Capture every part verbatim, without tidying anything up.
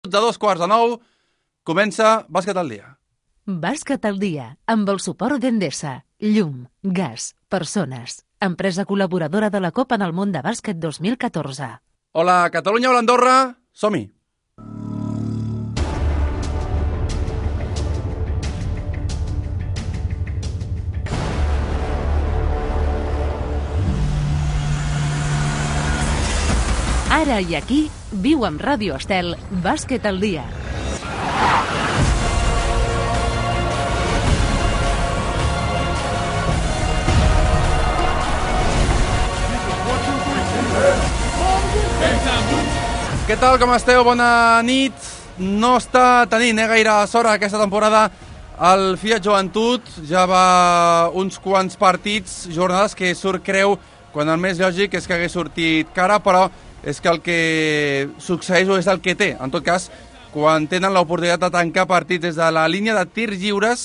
De dos quarts de nou, comença Bàsquet al dia. Bàsquet al dia, amb el suport d'Endesa, llum, gas, persones, empresa col·laboradora de la Copa del Món de Bàsquet dos mil catorze. Hola, Catalunya, hola, Andorra, som-hi! Ara i aquí, viu amb Ràdio Estel, Bàsquet al dia. Què tal, com esteu? Bona nit. No està tenint eh, gaire sort aquesta temporada el Fiat Joventut. Ja va uns quants partits, jornades que surt creu, quan el més lògic és que hagués sortit cara, però és que el que succeeix o és el que té. En tot cas, quan tenen l'oportunitat de tancar partits des de la línia de tirs lliures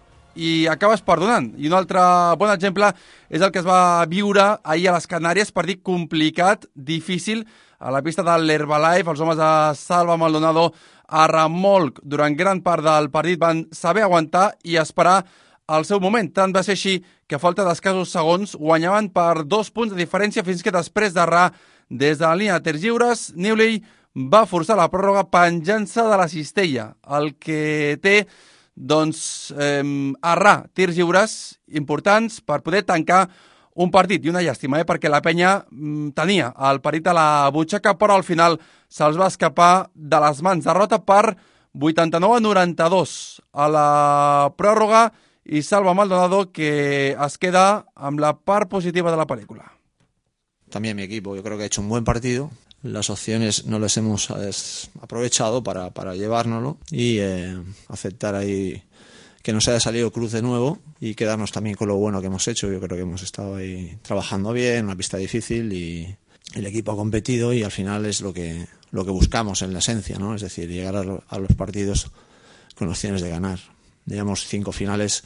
i acabes perdonant. I un altre bon exemple és el que es va viure ahir a les Canàries, partit complicat, difícil, a la pista de l'Herbalife. Els homes de Salva Maldonado a remolc durant gran part del partit van saber aguantar i esperar el seu moment. Tant va ser així que a falta d'escassos segons guanyaven per dos punts de diferència fins que després d'errar des de la línia de tirs lliures, Newley va forçar la pròrroga penjant-se de la cistella. El que té, doncs, eh, errar tirs lliures importants per poder tancar un partit. I una llàstima, eh, perquè la penya mm, tenia el partit a la butxaca, però al final se'ls va escapar de les mans. Derrota per vuitanta-nou a noranta-dos a la pròrroga i Salva Maldonado, que es queda amb la part positiva de la pel·lícula. También mi equipo, yo creo que ha hecho un buen partido. Las opciones no las hemos es, aprovechado para, para llevárnoslo y eh, aceptar ahí que nos haya salido Cruz de nuevo y quedarnos también con lo bueno que hemos hecho. Yo creo que hemos estado ahí trabajando bien, una pista difícil y el equipo ha competido y al final es lo que, lo que buscamos en la esencia, ¿no? Es decir, llegar a, lo, a los partidos con opciones de ganar. Llevamos cinco finales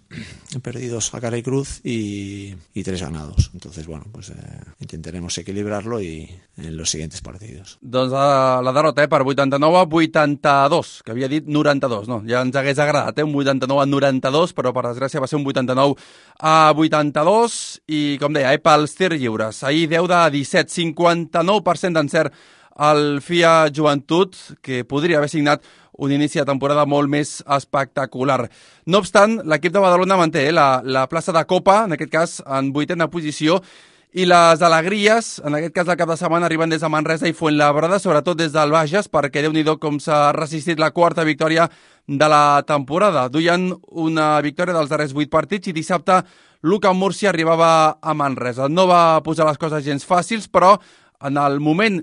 perdidos a cara y cruz y, y tres ganados. Entonces, bueno, pues eh, intentaremos equilibrarlo y en los siguientes partidos. Doncs la, la derrota eh, per vuitanta-nou a vuitanta-dos, que havia dit noranta-dos, no? Ja ens hagués agradat, eh, un vuitanta-nou a noranta-dos, però per desgràcia va ser un vuitanta-nou a vuitanta-dos i, com deia, eh, pels tirs lliures. Ahir deu de disset, cinquanta-nou per cent d'encert el Fiat Joventut, que podria haver signat un inici de temporada molt més espectacular. No obstant, l'equip de Badalona manté eh, la, la plaça de Copa, en aquest cas en vuitena posició, i les alegries, en aquest cas del cap de setmana, arriben des de Manresa i Fuenlabrada, sobretot des del Bages, perquè Déu-n'hi-do com s'ha resistit la quarta victòria de la temporada. Duien una victòria dels darrers vuit partits i dissabte l'U C A Múrcia arribava a Manresa. No va posar les coses gens fàcils, però en el moment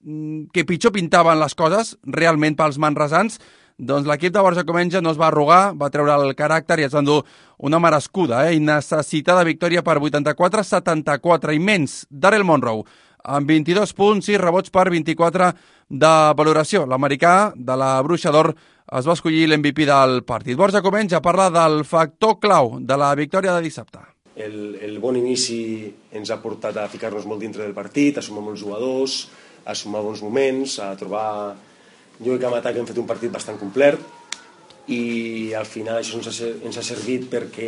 que pitjor pintaven les coses, realment pels manresans, doncs l'equip de Borja Comenja no es va arrugar, va treure el caràcter i es va endur una merescuda, eh? I necessitada victòria per vuitanta-quatre a setanta-quatre, immens Darrell Monroe, amb vint-i-dos punts, sis rebots per vint-i-quatre de valoració. L'americà de la Bruixa d'Or es va escollir l'M V P del partit. Borja Comenja parla del factor clau de la victòria de dissabte. El, el bon inici ens ha portat a ficar-nos molt dintre del partit, a sumar molts jugadors, a sumar bons moments, a trobar... Jo crec que amb atac hem fet un partit bastant complet i al final això ens ha, ens ha servit perquè,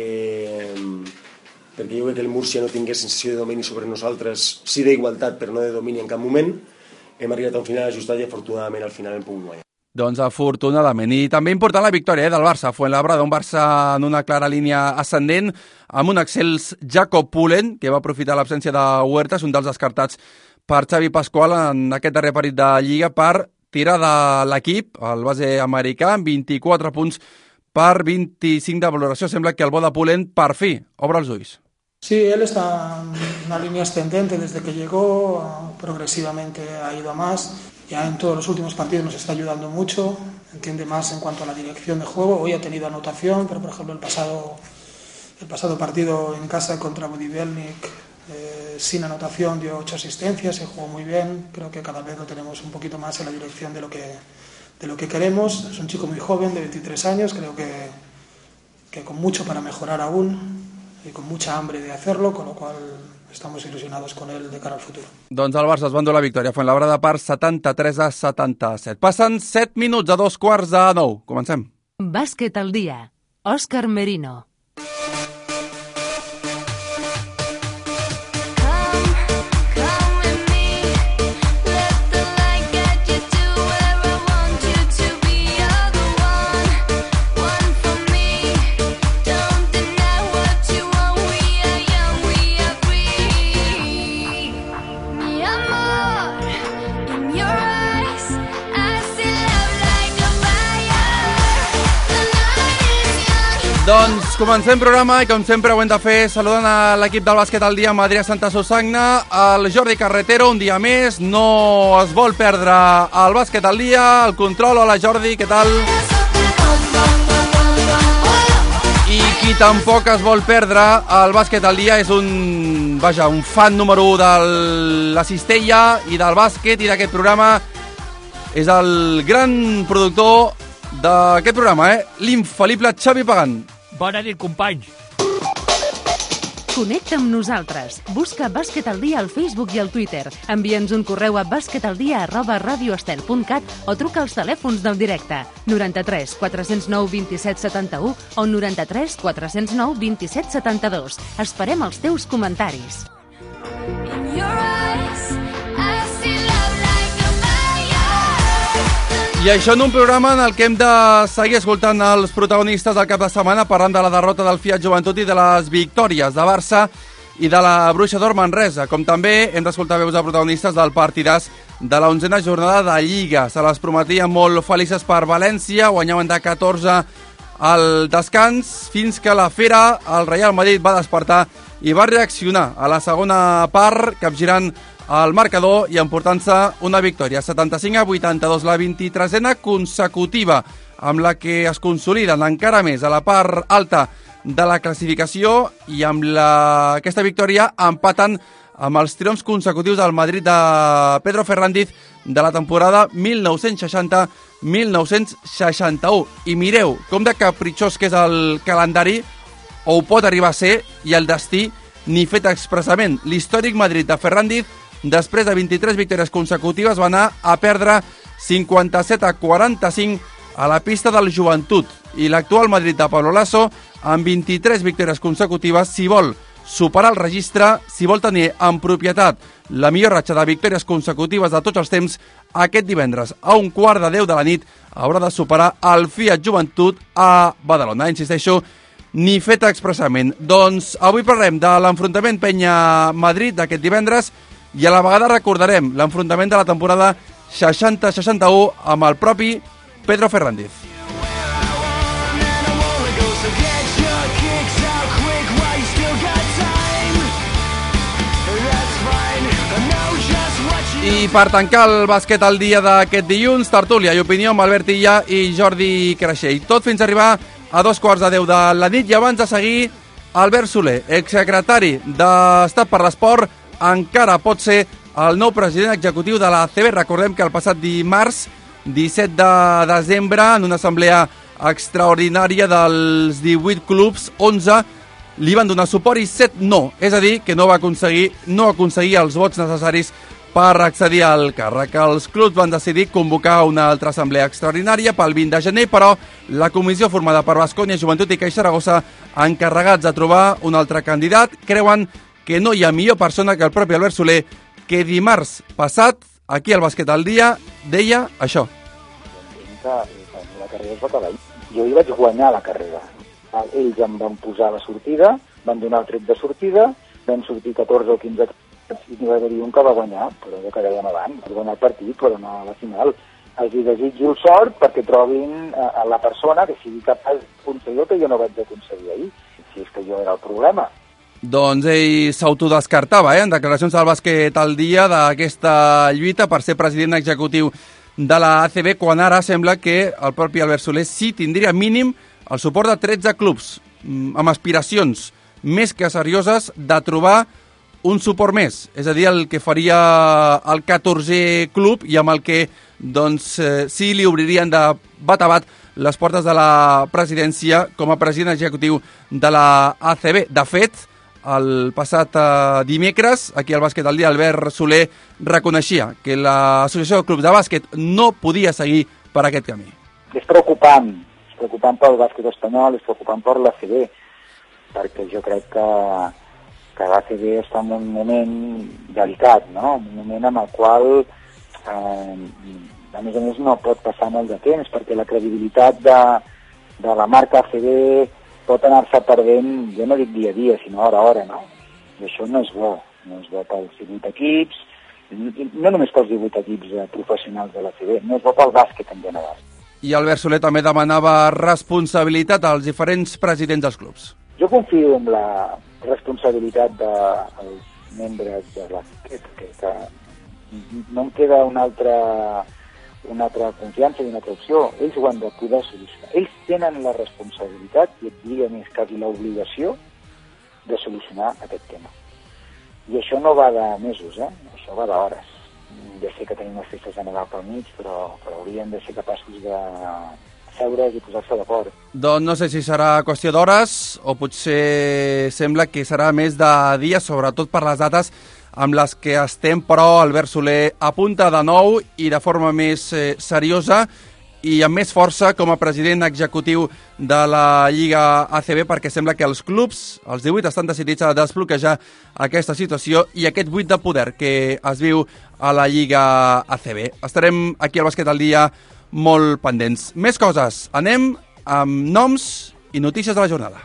perquè jo crec que el Múrcia no tingués sensació de domini sobre nosaltres, sí d'igualtat però no de domini en cap moment. Hem arribat a un final ajustat i afortunadament al final hem pogut guanyar. Doncs afortunadament. I també important la victòria eh, del Barça. Fuenlabrada, un Barça en una clara línia ascendent, amb un excels Jakob Pullen, que va aprofitar l'absència de Huertas, un dels descartats per Xavi Pasqual en aquest darrer partit de Lliga, per tirar de l'equip, el base americà, amb vint-i-quatre punts per vint-i-cinc de valoració. Sembla que el bo de Pullen, per fi, obre els ulls. Sí, él está en una línea ascendente desde que llegó, progresivamente ha ido a más. Ya en todos los últimos partidos nos está ayudando mucho, entiende más en cuanto a la dirección de juego. Hoy ha tenido anotación, pero por ejemplo el pasado, el pasado partido en casa contra Budivelnik, eh, sin anotación dio ocho asistencias, se jugó muy bien. Creo que cada vez lo tenemos un poquito más en la dirección de lo que, de lo que queremos. Es un chico muy joven, de veintitrés años, creo que, que con mucho para mejorar aún y con mucha hambre de hacerlo, con lo cual estamos ilusionados con él de cara al futuro. Doncs el Barça es va endur la victòria a Fuenlabrada per setanta-tres a setanta-set. Passen set minuts a dos quarts de nou. Comencem. Bàsquet al dia. Òscar Merino. Doncs comencem programa i com sempre ho hem de fer saludant a l'equip del bàsquet al dia amb Adrià Santa Susagna, el Jordi Carretero un dia més, no es vol perdre el bàsquet al dia, el control. Hola Jordi, què tal? I qui tampoc es vol perdre el bàsquet al dia és un, vaja, un fan número u de la cistella i del bàsquet i d'aquest programa, és el gran productor d'aquest programa, eh? L'infal·lible Xavi Pagant. Bona nit, companys. Connecta amb nosaltres. Busca Bàsquet al dia al Facebook i al Twitter. Envia'ns un correu a basquetaldia arroba radioestel punt cat o truca als telèfons del directe noranta-tres quatre zero nou vint set setanta-u o noranta-tres quatre zero nou vint set setanta-dos. Esperem els teus comentaris. I això en un programa en el que hem de seguir escoltant els protagonistes del cap de setmana, parlant de la derrota del Fiat Joventut i de les victòries de Barça i de la Bruixa d'Or Manresa, com també hem d'escoltar veus de protagonistes del partidàs de la onzena jornada de Lliga. Se les prometien molt felices per València, guanyaven de catorze al descans, fins que la Fera, el Real Madrid, va despertar i va reaccionar a la segona part, capgirant el marcador i emportant-se una victòria setanta-cinc a vuitanta-dos, la vint-i-tresena consecutiva, amb la que es consoliden encara més a la part alta de la classificació i amb la... aquesta victòria empaten amb els triomfs consecutius del Madrid de Pedro Fernández de la temporada mil nou-cents seixanta mil nou-cents seixanta-u. I mireu com de capritxós que és el calendari, o ho pot arribar a ser, i el destí ni fet expressament. L'històric Madrid de Fernández, després de vint-i-tres victòries consecutives, va anar a perdre cinquanta-set a quaranta-cinc a la pista del Joventut. I l'actual Madrid de Pablo Lasso, amb vint-i-tres victòries consecutives, si vol superar el registre, si vol tenir en propietat la millor ratxa de victòries consecutives de tots els temps, aquest divendres a un quart de deu de la nit haurà de superar el Fiat Joventut a Badalona. Insisteixo, ni fet expressament. Doncs avui parlem de l'enfrontament Penya-Madrid d'aquest divendres i a la vegada recordarem l'enfrontament de la temporada seixanta seixanta-u amb el propi Pedro Fernández. I per tancar el bàsquet al dia d'aquest dilluns, tertúlia i opinió amb Albert Illa i Jordi Creixell. Tot fins a arribar a dos quarts de deu de la nit i abans de seguir, Albert Soler, exsecretari d'Estat per l'Esport, encara pot ser el nou president executiu de la A C B. Recordem que el passat dimarts, disset de desembre, en una assemblea extraordinària dels divuit clubs, onze li van donar suport i set no. És a dir, que no va aconseguir, no aconseguir els vots necessaris per accedir al càrrec. Els clubs van decidir convocar una altra assemblea extraordinària pel vint de gener, però la comissió formada per Baskonia, Joventut i Caixa Saragossa, encarregats de trobar un altre candidat, creuen que no hi ha millor persona que el propi Albert Soler, que dimarts passat, aquí al Bàsquet al dia, deia això. La carrera es va acabar. Jo hi vaig guanyar la carrera. Ells em van posar la sortida, van donar el tret de sortida, van sortir catorze o quinze i n'hi va haver un que va guanyar, però allò que dèiem abans, per guanyar el partit, per anar a la final. Els hi desitjo sort perquè trobin a la persona que sigui capaç d'aconseguir el que jo no vaig aconseguir ahir, si és que jo era el problema. Doncs ell s'autodescartava, eh, en declaracions al Bàsquet al dia, d'aquesta lluita per ser president executiu de la A C B, quan ara sembla que el propi Albert Soler sí tindria mínim el suport de tretze clubs, amb aspiracions més que serioses de trobar un suport més, és a dir, el que faria el catorzè club i amb el que doncs, eh, sí li obririen de bat a bat les portes de la presidència com a president executiu de la A C B. De fet, El passat eh, dimecres, aquí al Bàsquet al Dia, Albert Soler reconeixia que l'Associació de Clubs de Bàsquet no podia seguir per aquest camí. És preocupant, és preocupant pel bàsquet espanyol, és preocupant per l'A C B, perquè jo crec que, que l'A C B està en un moment delicat, no? Un moment en el qual, eh, a més a més, no pot passar molt de temps, perquè la credibilitat de, de la marca A C B pot anar-se perdent, jo no dic dia a dia, sinó hora a hora, no? I això no és bo, no és bo pels divuit equips, no només pels divuit equips professionals de l'A C B, no és bo pel bàsquet en general. I Albert Soler també demanava responsabilitat als diferents presidents dels clubs. Jo confio en la responsabilitat dels membres de bàsquet, que, que no em queda una altra... una altra confiança i una altra opció. Ells ho han de poder solucionar. Ells tenen la responsabilitat, i et diria més quasi l'obligació, de solucionar aquest tema. I això no va de mesos, eh? Això va d'hores. Ja sé que tenim les festes de Nadal pel mig, però, però hauríem de ser capaços de seure's i posar-se d'acord. Doncs no sé si serà qüestió d'hores o potser sembla que serà més de dies, sobretot per les dates amb les que estem, però Albert Soler apunta de nou i de forma més eh, seriosa i amb més força com a president executiu de la Lliga A C B, perquè sembla que els clubs, els divuit, estan decidits a desbloquejar aquesta situació i aquest buit de poder que es viu a la Lliga A C B. Estarem aquí al Bàsquet al Dia molt pendents. Més coses. Anem amb noms i notícies de la jornada.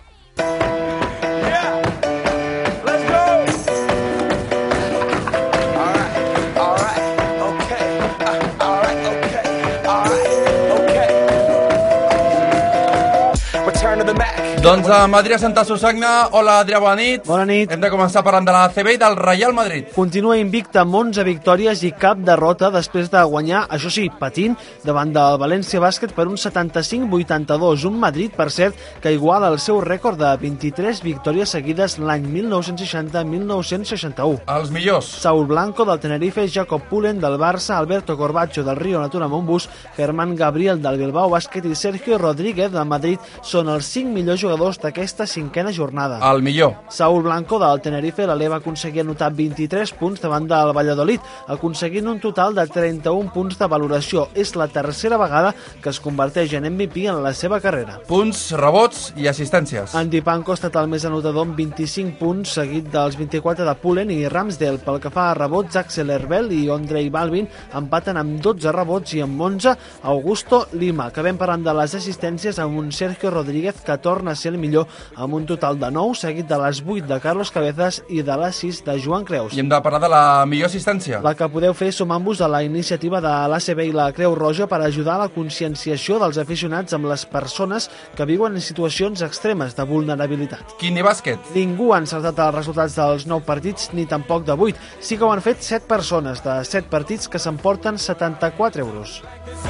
Doncs a Madrid, a Santa Susagna. Hola, Adrià, bona nit. Bona nit. Hem de començar parlant de la A C B i del Real Madrid. Continua invicta amb onze victòries i cap derrota després de guanyar, això sí, patint, davant del València Bàsquet per un setanta-cinc vuitanta-dos. Un Madrid, per cert, que iguala el seu rècord de vint-i-tres victòries seguides l'any mil nou-cents seixanta mil nou-cents seixanta-u. Els millors. Saúl Blanco del Tenerife, Jacob Pullen del Barça, Alberto Corbacho del Río Natura Montbus, Germán Gabriel del Bilbao Bàsquet i Sergio Rodríguez del Madrid són els cinc millors jugadors d'aquesta cinquena jornada. El millor. Saúl Blanco del Tenerife l'eleva a aconseguir anotar vint-i-tres punts davant del Valladolid, aconseguint un total de trenta-un punts de valoració. És la tercera vegada que es converteix en M V P en la seva carrera. Punts, rebots i assistències. Andy Panko ha estat el més anotador amb vint-i-cinc punts, seguit dels vint-i-quatre de Pullen i Ramsdale. Pel que fa a rebots, Axel Herbel i Ondrej Balvin empaten amb dotze rebots i amb onze Augusto Lima. Acabem parlant de les assistències amb un Sergio Rodríguez que torna a ser el millor amb un total de nou, seguit de les vuit de Carlos Cabezas i de les sis de Joan Creus. I hem de parlar de la millor assistència. La que podeu fer sumant-vos a la iniciativa de l'A C B i la Creu Roja per ajudar a la conscienciació dels aficionats amb les persones que viuen en situacions extremes de vulnerabilitat. Quin bàsquet? Ningú ha encertat els resultats dels nou partits, ni tampoc de vuit. Sí que ho han fet set persones de set partits que s'emporten setanta-quatre euros.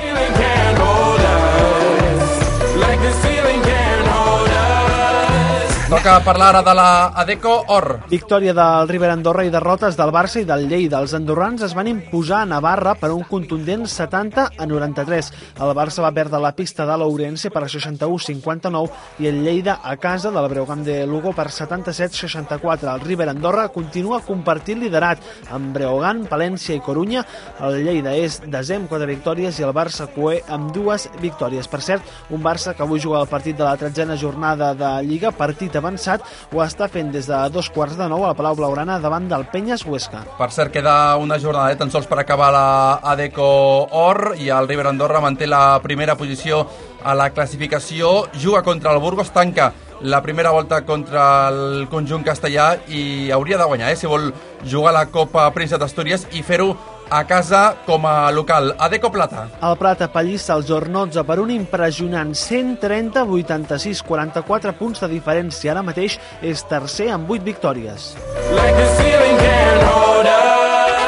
Toca parlar ara de la Adecco Or. Victòria del River Andorra i derrotes del Barça i del Lleida. Els andorrans es van imposar a Navarra per un contundent setanta a noranta-tres. El Barça va perdre la pista de l'Ourense per seixanta-u a cinquanta-nou i el Lleida a casa del Breogán de Lugo per setanta-set a seixanta-quatre. El River Andorra continua compartint liderat amb Breogán, Palència i Corunya. El Lleida és desè amb quatre victòries i el Barça cué amb dues victòries. Per cert, un Barça que avui juga el partit de la tretzena jornada de Lliga, partit avançat, ho està fent des de dos quarts de nou a la Palau Blaugrana davant del Penyes Huesca. Per cert, queda una jornada, eh, tan sols per acabar la Adecco Or, i el River Andorra manté la primera posició a la classificació, juga contra el Burgos, tanca la primera volta contra el conjunt castellà i hauria de guanyar, eh, si vol jugar la Copa Príncep d'Astúries i fer-ho a casa com a local. Adecco Plata. El Plata pallissa els Zornotza per un impressionant cent trenta a vuitanta-sis, quaranta-quatre punts de diferència. Ara mateix és tercer amb vuit victòries. Like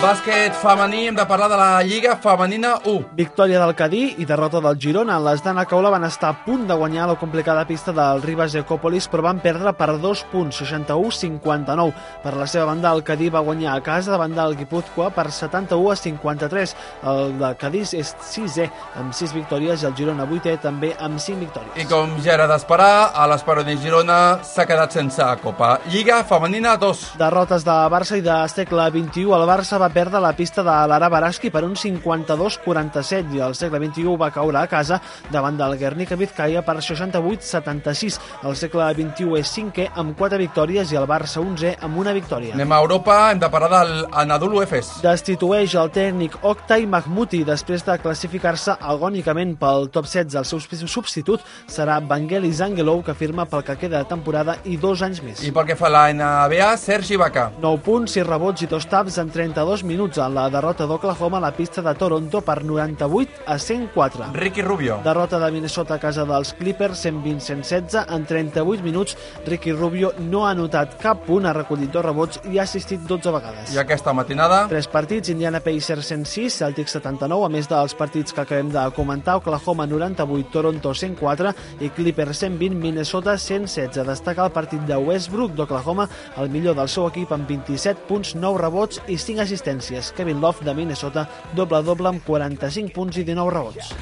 bàsquet femení, hem de parlar de la Lliga Femenina u. Victòria del Cadí i derrota del Girona. Les d'Anna Caula van estar a punt de guanyar la complicada pista del Ribas Ecópolis, però van perdre per dos punts, seixanta-u a cinquanta-nou. Per la seva banda, el Cadí va guanyar a casa davant del Guipúzcoa per setanta-u a cinquanta-tres. El de Cadí és sisè, amb sis victòries, i el Girona vuitè, també amb cinc victòries. I com ja era d'esperar, a l'Esperoni Girona s'ha quedat sense Copa. Lliga Femenina dos. Derrotes de Barça i de segle vint-i-u. El Barça va perdre la pista de l'Ara Baraski per un cinquanta-dos a quaranta-set i el segle vint-i-u va caure a casa davant del Guernica Vizcaya per seixanta-vuit a setanta-sis. El segle vint-i-u és cinquè amb quatre victòries i el Barça onzè amb una victòria. Anem a Europa, hem de parlar del Anadolu Efes. Destitueix el tècnic Oktay Mahmuti després de classificar-se agònicament pel top setze. El seu substitut serà Vangelis Angelou, que firma pel que queda de temporada i dos anys més. I pel que fa a la N B A, Sergi Ibaka. nou punts, sis rebots i dos taps en trenta-dos minuts en la derrota d'Oklahoma a la pista de Toronto per noranta-vuit a cent quatre. Ricky Rubio. Derrota de Minnesota a casa dels Clippers, cent vint a cent setze en trenta-vuit minuts. Ricky Rubio no ha anotat cap punt, ha recollit dos rebots i ha assistit dotze vegades. I aquesta matinada? Tres partits, Indiana Pacers cent sis, Celtics setanta-nou, a més dels partits que acabem de comentar, Oklahoma noranta-vuit, Toronto cent quatre i Clippers cent vint, Minnesota cent setze. Destaca el partit de Westbrook d'Oklahoma, el millor del seu equip amb vint-i-set punts, nou rebots i cinc assistències. Kevin Love de Minnesota, doble-doble amb quaranta-cinc punts i dinou rebots.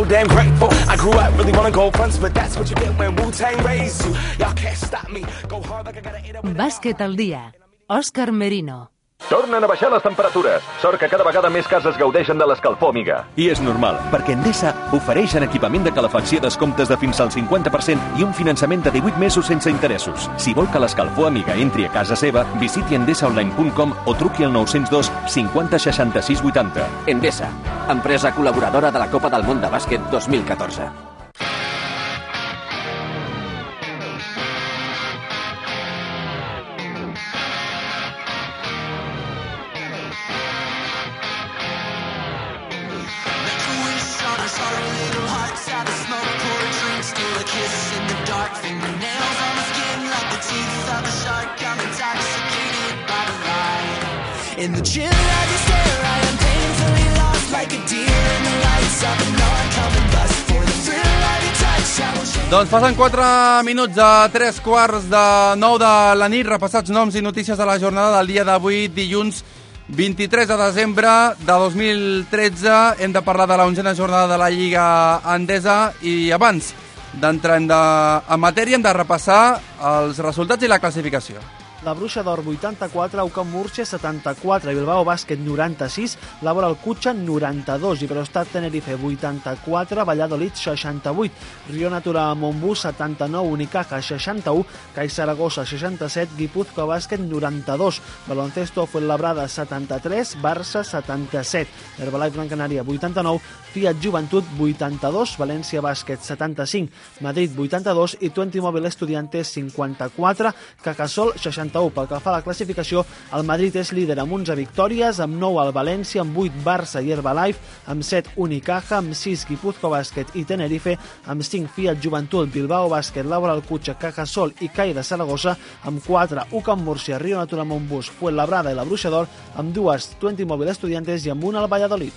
Bàsquet al dia. Òscar Merino. Tornen a baixar les temperatures. Sort que cada vegada més cases gaudeixen de l'escalfor Amiga. I és normal, perquè Endesa ofereix en equipament de calefacció descomptes de fins al cinquanta per cent i un finançament de divuit mesos sense interessos. Si vol que l'escalfor Amiga entri a casa seva, visiti endesa online punt com o truqui al nou zero dos cinquanta seixanta-sis vuitanta. Endesa, empresa col·laboradora de la Copa del Món de Bàsquet dos mil catorze. In the chill of your stare, I am painfully lost like a deer in the lights of an oncoming bus. For the thrill of your touch, I will shake. Doncs passen quatre minuts a tres quarts de nou de la nit, repassats noms i notícies de la jornada del dia d'avui, dilluns vint-i-tres de desembre de dos mil tretze. Hem de parlar de la onzena jornada de la Lliga Endesa i abans d'entrar en, de... en matèria hem de repassar els resultats i la classificació. La Bruixa d'Or vuitanta-quatre, Ucam Múrcia setanta-quatre, Bilbao Bàsquet noranta-sis, Laboral Cutxa noranta-dos, Iberostar Tenerife vuitanta-quatre, Valladolid seixanta-vuit, Rio Natura Montbus setanta-nou, Unicaja seixanta-u, CAI Saragossa seixanta-set, Guipúzcoa Bàsquet noranta-dos, Baloncesto Fuenlabrada setanta-tres, Barça setanta-set, Herbalife Gran Canària vuitanta-nou, Fiat Joventut vuitanta-dos, València Bàsquet setanta-cinc, Madrid vuitanta-dos i Twenty Mobile Estudiantes cinquanta-quatre, Cacasol seixanta-u. Pel que fa a la classificació, el Madrid és líder amb onze victòries, amb nou el València, amb vuit Barça i Herbalife, amb set Unicaja, amb sis Guipúzcoa Bàsquet i Tenerife, amb cinc Fiat Joventut, Bilbao Bàsquet, Laboral Cutxa, Cajasol i CAI de Saragossa, amb quatre Ucam Múrcia, Rio Natura Montbus, Fuenlabrada i la Bruixa d'Or, amb dues Twenty Mobile Estudiantes i amb una el Valladolid.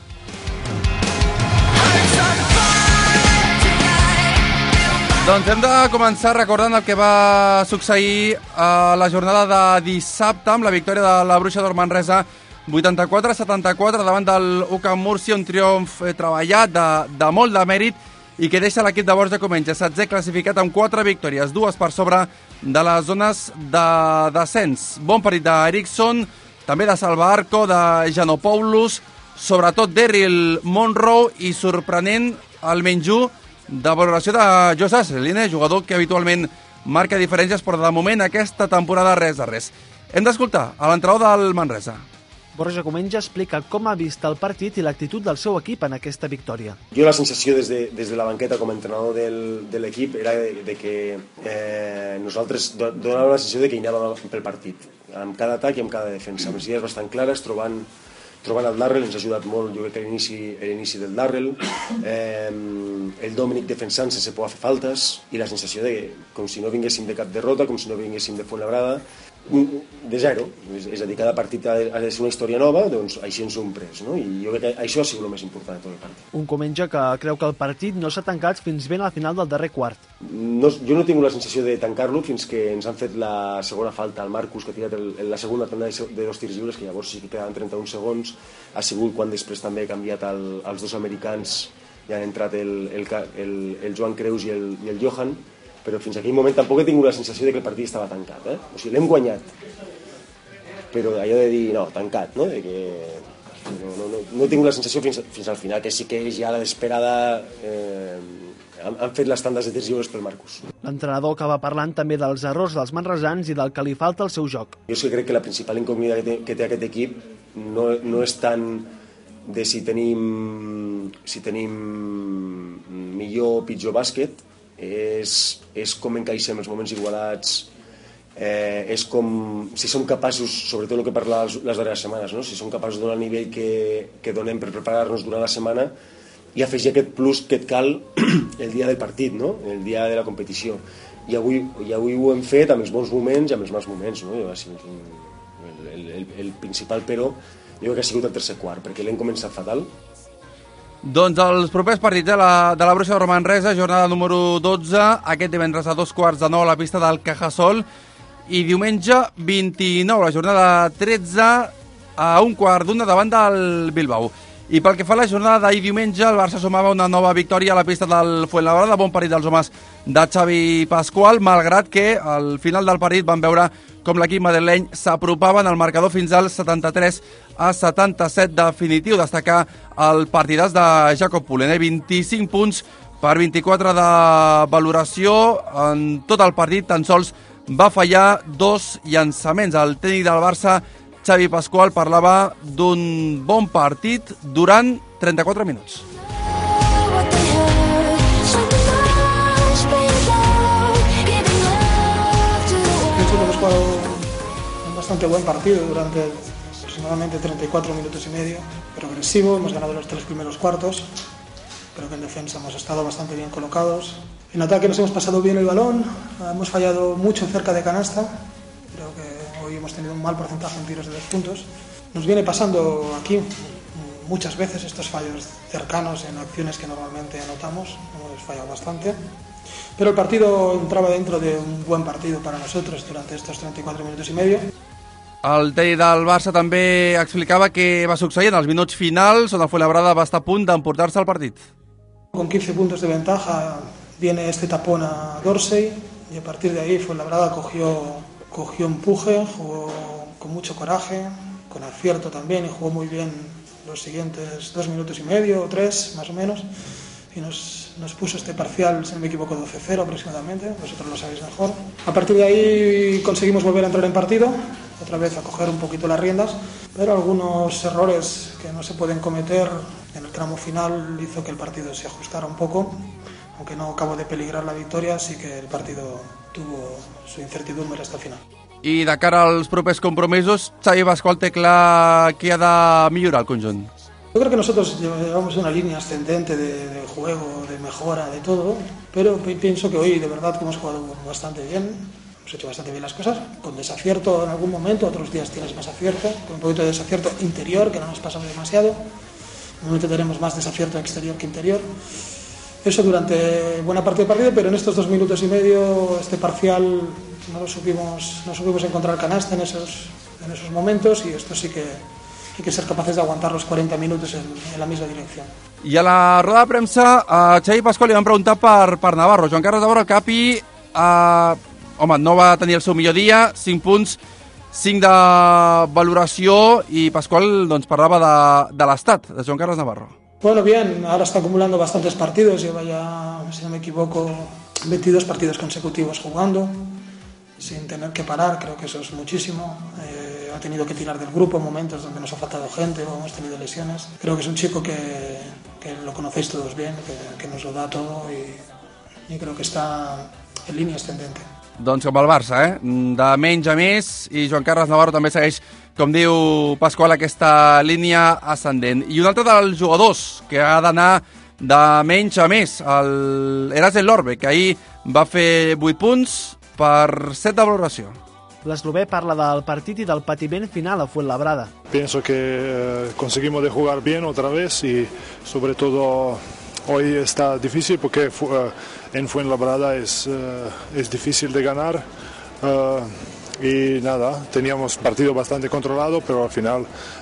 Doncs hem de començar recordant el que va succeir a la jornada de dissabte amb la victòria de la Bruixa d'Or Manresa vuitanta-quatre a setanta-quatre davant del Ucam Múrcia, un triomf eh, treballat de, de molt de mèrit i que deixa l'equip de Borja Comenja setzè classificat amb quatre victòries, dues per sobre de les zones de descens. Bon partit d'Erickson, també de Salva Arco, de Janopoulos, sobretot d'Errol Monroe i sorprenent el menjú de valoració de Josh Asselin, jugador que habitualment marca diferències, però de moment aquesta temporada res de res. Hem d'escoltar a l'entrenador del Manresa. Borja Comenja explica com ha vist el partit i l'actitud del seu equip en aquesta victòria. Jo la sensació des de, des de la banqueta com a entrenador del, de l'equip era de, de que eh, nosaltres donàvem la sensació de que hi anàvem pel partit, amb cada atac i amb cada defensa, amb les idees bastant clares, trobant trobant el Darrell, ens ha ajudat molt, jo crec que l'inici, l'inici del Darrell, eh, el Dominic defensant sense poder fer faltes, i la sensació de com si no vinguéssim de cap derrota, com si no vinguéssim de Fuenlabrada, de zero, és, és a dir, cada partit ha de, ha de ser una història nova, doncs així ens ho hem pres, no? I jo crec que això ha sigut el més important de tot el partit. Un Comenge que creu que el partit no s'ha tancat fins ben al final del darrer quart. No, jo no he tingut la sensació de tancar-lo fins que ens han fet la segona falta al Marcus, que ha tirat el, la segona tanda de, de dos tirs lliures, que llavors sí que quedaven trenta-un segons, ha sigut quan després també ha canviat el, els dos americans i han entrat el, el, el, el Joan Creus i el, i el Johan, però fins aquell moment tampoc he tingut la sensació de que el partit estava tancat, eh? O sigui, l'hem guanyat, però allò de dir, no, tancat, no? De que no, no, no, no he tingut la sensació fins, fins al final, que sí que ells ja a la desesperada eh, han, han fet les tandes de tirs lliures pel Marcus. L'entrenador acaba parlant també dels errors dels manresans i del que li falta al seu joc. Jo sí que crec que la principal incògnita que té, que té aquest equip no, no és tant de si tenim, si tenim millor o pitjor bàsquet, és, és com encaixem els moments igualats, eh, és com si som capaços, sobretot el que parlàvem les darreres setmanes, no? Si som capaços de donar el nivell que, que donem per preparar-nos durant la setmana i afegir aquest plus que et cal el dia del partit, no? El dia de la competició. I avui, i avui ho hem fet amb els bons moments i amb els mals moments, no? El, el, el, el principal, però, jo crec que ha sigut el tercer quart, perquè l'hem començat fatal. Doncs els propers partits de la, de la Bruixa de Manresa, jornada número dotze, aquest divendres a dos quarts de nou a la pista del Cajasol, i diumenge vint-i-nou, la jornada tretze, a un quart d'una davant del Bilbao. I pel que fa a la jornada d'ahir diumenge, el Barça sumava una nova victòria a la pista del Fuenlabrada, bon partit dels homes de Xavi Pascual, malgrat que al final del partit van veure com l'equip madrileny s'apropava en el marcador fins al setanta-tres a setanta-set definitiu. Destacar el partidàs de Jacob Pullen, eh? vint-i-cinc punts per vint-i-quatre de valoració. En tot el partit tan sols va fallar dos llançaments. El tècnic del Barça, Xavi Pascual, parlava d'un bon partit durant trenta-quatre minuts. Pienso que hemos jugado un bastante buen partido durante aproximadamente treinta y cuatro minutos y medio, progresivo, hemos ganado los tres primeros cuartos, creo que en defensa hemos estado bastante bien colocados. En ataque nos hemos pasado bien el balón, hemos fallado mucho cerca de canasta, creo que hoy hemos tenido un mal porcentaje en tiros de dos puntos. Nos viene pasando aquí muchas veces estos fallos cercanos en acciones que normalmente anotamos, hemos fallado bastante. Pero el partido entrava dentro de un buen partido para nosotros durante estos treinta y cuatro minutos y medio. El tècnic del Barça també explicava què va succeir en els minuts finals, on el Fuenlabrada va estar a punt d'emportar-se el partit. Con quince puntos de ventaja viene este tapón a Dorsey y a partir de ahí Fuenlabrada cogió, cogió empuje, jugó con mucho coraje, con acierto también y jugó muy bien los siguientes dos minutos y medio o tres más o menos y nos, nos puso este parcial, si no me equivoco, doce cero aproximadamente, vosotros lo sabéis mejor. A partir de ahí conseguimos volver a entrar en partido, otra vez a coger un poquito las riendas, pero algunos errores que no se pueden cometer en el tramo final hizo que el partido se ajustara un poco, aunque no acabó de peligrar la victoria, sí que el partido tuvo su incertidumbre hasta el final. I de cara als propers compromisos, Xavi Pascual té clar que ha de millorar el conjunt. Yo creo que nosotros llevamos una línea ascendente de, de juego, de mejora, de todo, pero pienso que hoy de verdad que hemos jugado bastante bien, hemos hecho bastante bien las cosas, con desacierto en algún momento, otros días tienes más acierto, con un poquito de desacierto interior, que no nos pasa demasiado, en un momento tenemos más desacierto exterior que interior. Eso durante buena parte del partido, pero en estos dos minutos y medio, este parcial, no lo supimos, no supimos encontrar canasta en esos, en esos momentos y esto sí que hay que ser capaces de aguantar los cuarenta minutos en, en la misma dirección. I a la roda de premsa, a Xavi Pascual li van preguntar per, per Navarro. Joan Carles Navarro, el capi, eh, home, no va tenir el seu millor dia, cinc punts, cinc de valoració, i Pascual doncs, parlava de, de l'estat, de Joan Carles Navarro. Bueno, bien, ahora está acumulando bastantes partidos, lleva ya, si no me equivoco, veintidós partidos consecutivos jugando, sin tener que parar, creo que eso es muchísimo. Eh, ha tenido que tirar del grupo en momentos donde nos ha faltado gente o hemos tenido lesiones. Creo que es un chico que, que lo conocéis todos bien, que, que nos lo da todo y, y creo que está en línea ascendente. Doncs com el Barça, eh? De menys a més, i Joan Carles Navarro també segueix, com diu Pascual, aquesta línia ascendent. I un altre dels jugadors que ha d'anar de menys a més, el Erasen Lorbe, que ahir va fer vuit punts per set de valoració. L'eslovè parla del partit i del patiment final a Fuenlabrada. Pienso que eh, conseguimos de jugar bien otra vez y sobre todo hoy está difícil porque uh, en Fuenlabrada es, uh, es difícil de ganar uh, y nada, teníamos partido bastante controlado, pero al final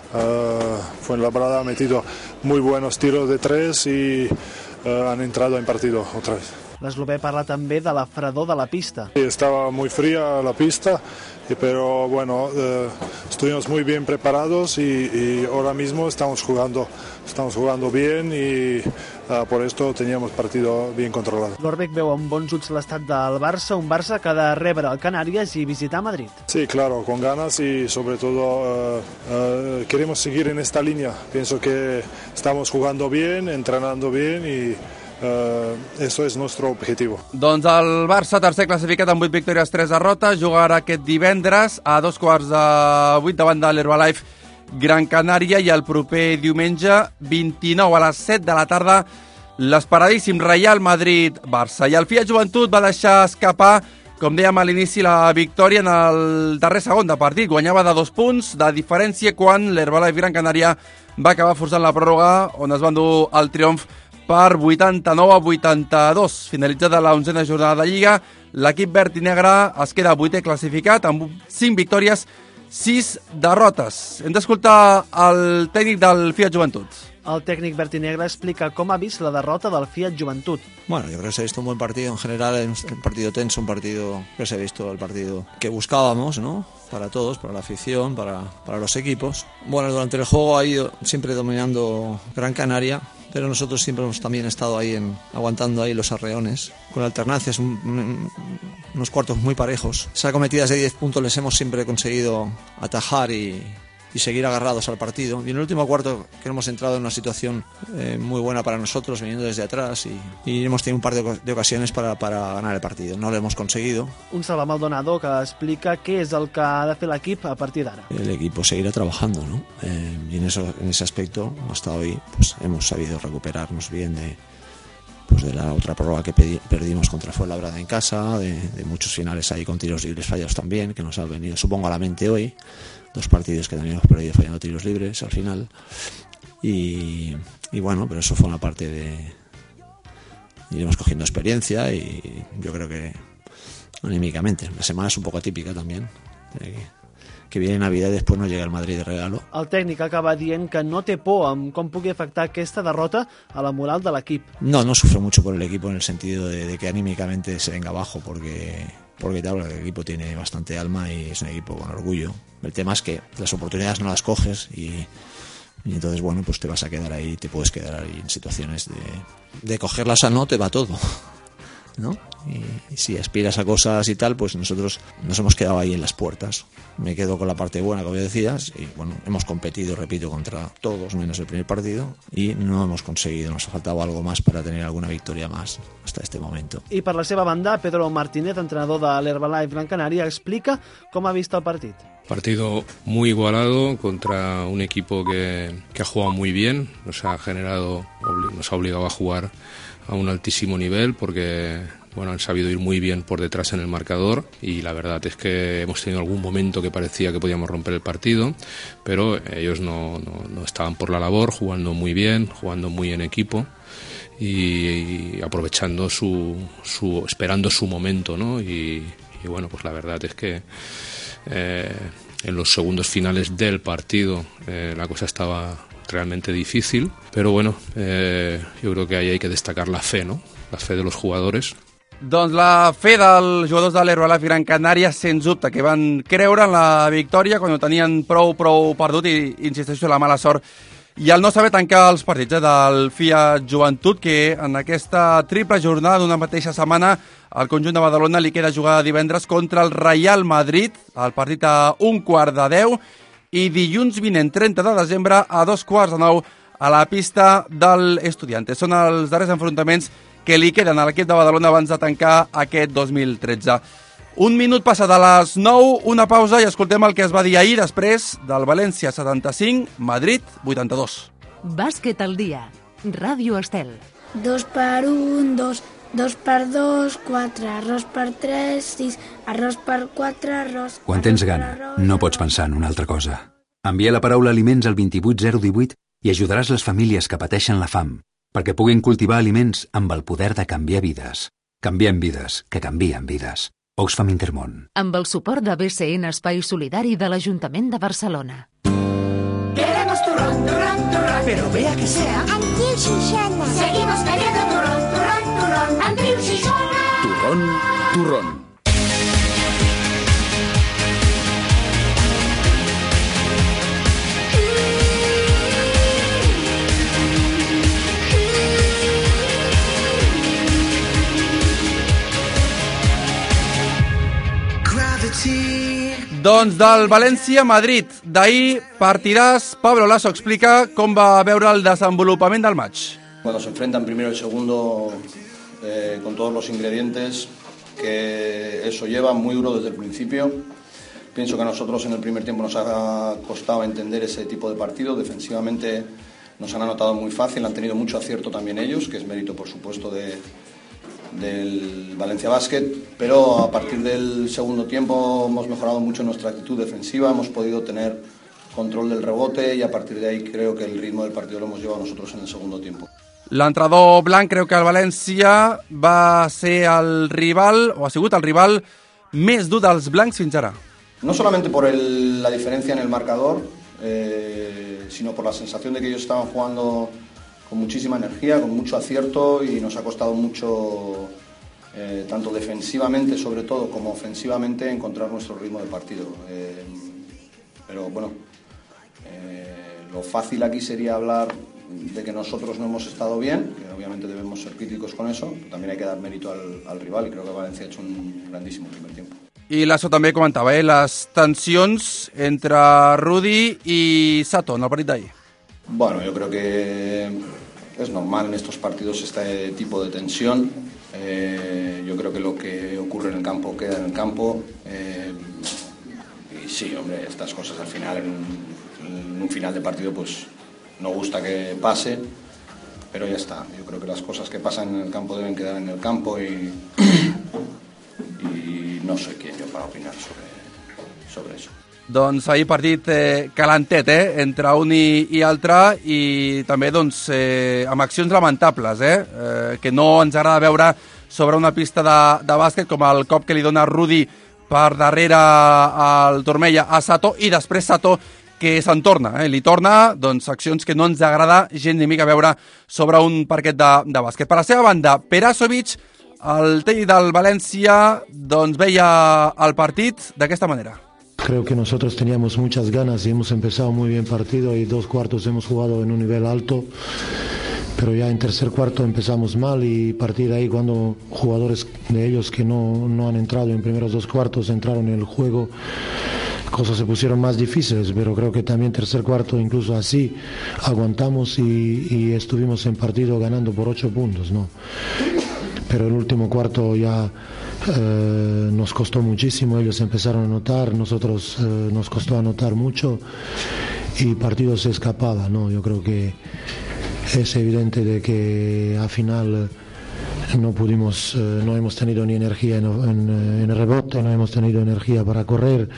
uh, Fuenlabrada ha metido muy buenos tiros de tres y uh, han entrado en partido otra vez. L'eslovè parla també de la fredor de la pista. Estaba muy fría la pista, pero bueno, eh, estuvimos muy bien preparados y, y ahora mismo estamos jugando, estamos jugando bien y uh, por esto teníamos partido bien controlado. L'Orbec veu amb bons ulls l'estat del Barça, un Barça que ha de rebre el Canàries i visitar Madrid. Sí, claro, con ganas y sobre todo uh, uh, queremos seguir en esta línea. Pienso que estamos jugando bien, entrenando bien y Uh, eso es nuestro objetivo. Doncs el Barça, tercer classificat amb vuit victòries, tres derrotes, jugarà aquest divendres a dos quarts de vuit davant de l'Herbalife Gran Canària i el proper diumenge vint-i-nou a les set de la tarda l'esperadíssim Real Madrid-Barça. I el Fiat Joventut va deixar escapar, com dèiem a l'inici, la victòria en el darrer segon de partit. Guanyava de dos punts de diferència quan l'Herbalife Gran Canària va acabar forçant la pròrroga, on es van dur el triomf per vuitanta-nou a vuitanta-dos. Finalitzada la onzena jornada de Lliga, l'equip verd i negre es queda vuitè classificat amb cinc victòries, sis derrotes. Hem d'escoltar el tècnic del Fiat Joventut. El tècnic verd i negre explica com ha vist la derrota del Fiat Joventut. Bueno, yo creo que se ha visto un buen partido en general, un partido tenso, un partido que se ha visto el partido que buscábamos, ¿no? Para todos, para la afición, para, para los equipos. Bueno, durante el juego ha ido siempre dominando Gran Canaria, pero nosotros siempre hemos también estado ahí en, aguantando ahí los arreones, con alternancias, un, un, unos cuartos muy parejos. Esas cometidas de diez puntos les hemos siempre conseguido atajar y, y seguir agarrados al partido. Y en el último cuarto que hemos entrado en una situación eh, muy buena para nosotros, viniendo desde atrás, y, y hemos tenido un par de, de ocasiones para, para ganar el partido. No lo hemos conseguido. Un Salva Maldonado que explica què és el que ha de fer l'equip a partir d'ara. El equipo seguirá trabajando, ¿no? Eh, y en, eso, en ese aspecto, hasta hoy, pues hemos sabido recuperarnos bien de, pues de la otra prórroga que pedi, perdimos contra Fuenlabrada en casa, de, de muchos finales ahí con tiros libres fallados también, que nos ha venido, supongo, a la mente hoy. Dos partidos que también hemos perdido fallando tiros libres al final. Y, y bueno, pero eso fue una parte de... Iremos cogiendo experiencia y yo creo que anímicamente. La semana es un poco atípica también. Que, que viene Navidad y después no llega el Madrid de regalo. El tècnic acaba dient que no té por amb com pugui afectar aquesta derrota a la moral de l'equip. No, no sufro mucho por el equipo en el sentido de, de que anímicamente se venga abajo, porque... porque claro, el equipo tiene bastante alma y es un equipo con orgullo. El tema es que las oportunidades no las coges y, y entonces, bueno, pues te vas a quedar ahí, te puedes quedar ahí en situaciones de, de cogerlas a no, te va todo, ¿no? Y, y si aspiras a cosas y tal, pues nosotros nos hemos quedado ahí en las puertas. Me quedo con la parte buena, como decías, y bueno, hemos competido, repito, contra todos menos el primer partido y no hemos conseguido, nos ha faltado algo más para tener alguna victoria más hasta este momento. I per la seva banda, Pedro Martínez, entrenador de l'Herbalife Gran Canària, explica com ha vist el partit. Partido muy igualado contra un equipo que, que ha jugado muy bien, nos ha generado, nos ha obligado a jugar a un altísimo nivel porque bueno, han sabido ir muy bien por detrás en el marcador y la verdad es que hemos tenido algún momento que parecía que podíamos romper el partido, pero ellos no, no, no estaban por la labor, jugando muy bien, jugando muy en equipo y, y aprovechando su, su, esperando su momento, ¿no? Y, y bueno, pues la verdad es que eh, en los segundos finales del partido eh, la cosa estaba realmente difícil, pero bueno, eh, yo creo que ahí hay que destacar la fe, ¿no? La fe de los jugadores. Doncs la fe dels jugadors de l'Herbalife Gran Canària, sens dubte, que van creure en la victòria quan ho tenien prou, prou perdut i, insisteixo, la mala sort i el no saber tancar els partits eh, del Fiat Joventut, que en aquesta triple jornada d'una mateixa setmana al conjunt de Badalona li queda jugar divendres contra el Real Madrid, el partit a un quart de deu, i dilluns vinent, trenta de desembre, a dos quarts de nou a la pista del Estudiantes. Són els darrers enfrontaments que li queden a l'equip de Badalona abans de tancar aquest dos mil tretze. Un minut passat a les nou, una pausa i escoltem el que es va dir ahir després del València setanta-cinc, Madrid vuitanta-dos. Bàsquet al dia. Ràdio Estel. Dos per un, dos, dos per dos, quatre, arròs per tres, sis, arròs per quatre, arròs... Quan tens gana, no pots pensar en una altra cosa. Envia la paraula aliments al dos vuit zero un vuit i ajudaràs les famílies que pateixen la fam, perquè puguin cultivar aliments amb el poder de canviar vides. Canviem vides, que canvien vides. Oxfam Intermón. Amb el suport de B C N Espai Solidari de l'Ajuntament de Barcelona. Queremos turrón, turrón, turrón, pero vea que sea Andreu Xixona. Seguimos queriendo turrón, turrón, turrón, Andreu Xixona. Turrón, turrón. Doncs del València-Madrid d'ahir, partidàs. Pablo Lasso explica com va veure el desenvolupament del match. Cuando se enfrentan primero y el segundo eh, con todos los ingredientes que eso lleva, muy duro desde el principio. Pienso que a nosotros en el primer tiempo nos ha costado entender ese tipo de partido. Defensivamente nos han anotado muy fácil, han tenido mucho acierto también ellos, que es mérito por supuesto de... del Valencia Basket, pero a partir del segundo tiempo hemos mejorado mucho nuestra actitud defensiva, hemos podido tener control del rebote y a partir de ahí creo que el ritmo del partido lo hemos llevado nosotros en el segundo tiempo. L'entrenador blanc creu que el València va ser el rival, o ha sigut el rival més dur dels blancs fins ara. No solamente por el, la diferencia en el marcador, eh, sino por la sensación de que ellos estaban jugando con muchísima energía, con mucho acierto y nos ha costado mucho, eh, tanto defensivamente sobre todo como ofensivamente, encontrar nuestro ritmo de partido. Eh, pero bueno, eh, lo fácil aquí sería hablar de que nosotros no hemos estado bien, que obviamente debemos ser críticos con eso, pero también hay que dar mérito al, al rival y creo que Valencia ha hecho un grandísimo primer tiempo. I Lasso també comentava eh, les tensions entre Rudy i Sato en el partit d'ahir. Bueno, yo creo que es normal en estos partidos este tipo de tensión. Eh, yo creo que lo que ocurre en el campo queda en el campo. Eh, y sí, hombre, estas cosas al final, en un, en un final de partido, pues no gusta que pase, pero ya está. Yo creo que las cosas que pasan en el campo deben quedar en el campo y, y no soy quien yo para opinar sobre, sobre eso. Doncs ahir partit eh, calentet, eh, entre un i, i altre, i també doncs, eh, amb accions lamentables, eh, eh, que no ens agrada veure sobre una pista de, de bàsquet, com el cop que li dona Rudy per darrere al turmell a Sato, i després Sato que se'n torna, eh, li torna doncs, accions que no ens agrada gent ni mica veure sobre un parquet de, de bàsquet. Per la seva banda, Perasovic, el tècnic del València, doncs, veia el partit d'aquesta manera. Creo que nosotros teníamos muchas ganas y hemos empezado muy bien partido y dos cuartos hemos jugado en un nivel alto, pero ya en tercer cuarto empezamos mal y a partir de ahí cuando jugadores de ellos que no, no han entrado en primeros dos cuartos entraron en el juego, cosas se pusieron más difíciles, pero creo que también tercer cuarto incluso así aguantamos y, y estuvimos en partido ganando por ocho puntos, ¿no? Pero el último cuarto ya eh, nos costó muchísimo, ellos empezaron a anotar, nosotros eh, nos costó anotar mucho y el partido se escapaba, ¿no? Yo creo que es evidente de que al final no pudimos, eh, no hemos tenido ni energía en, en, en el rebote, no hemos tenido energía para correr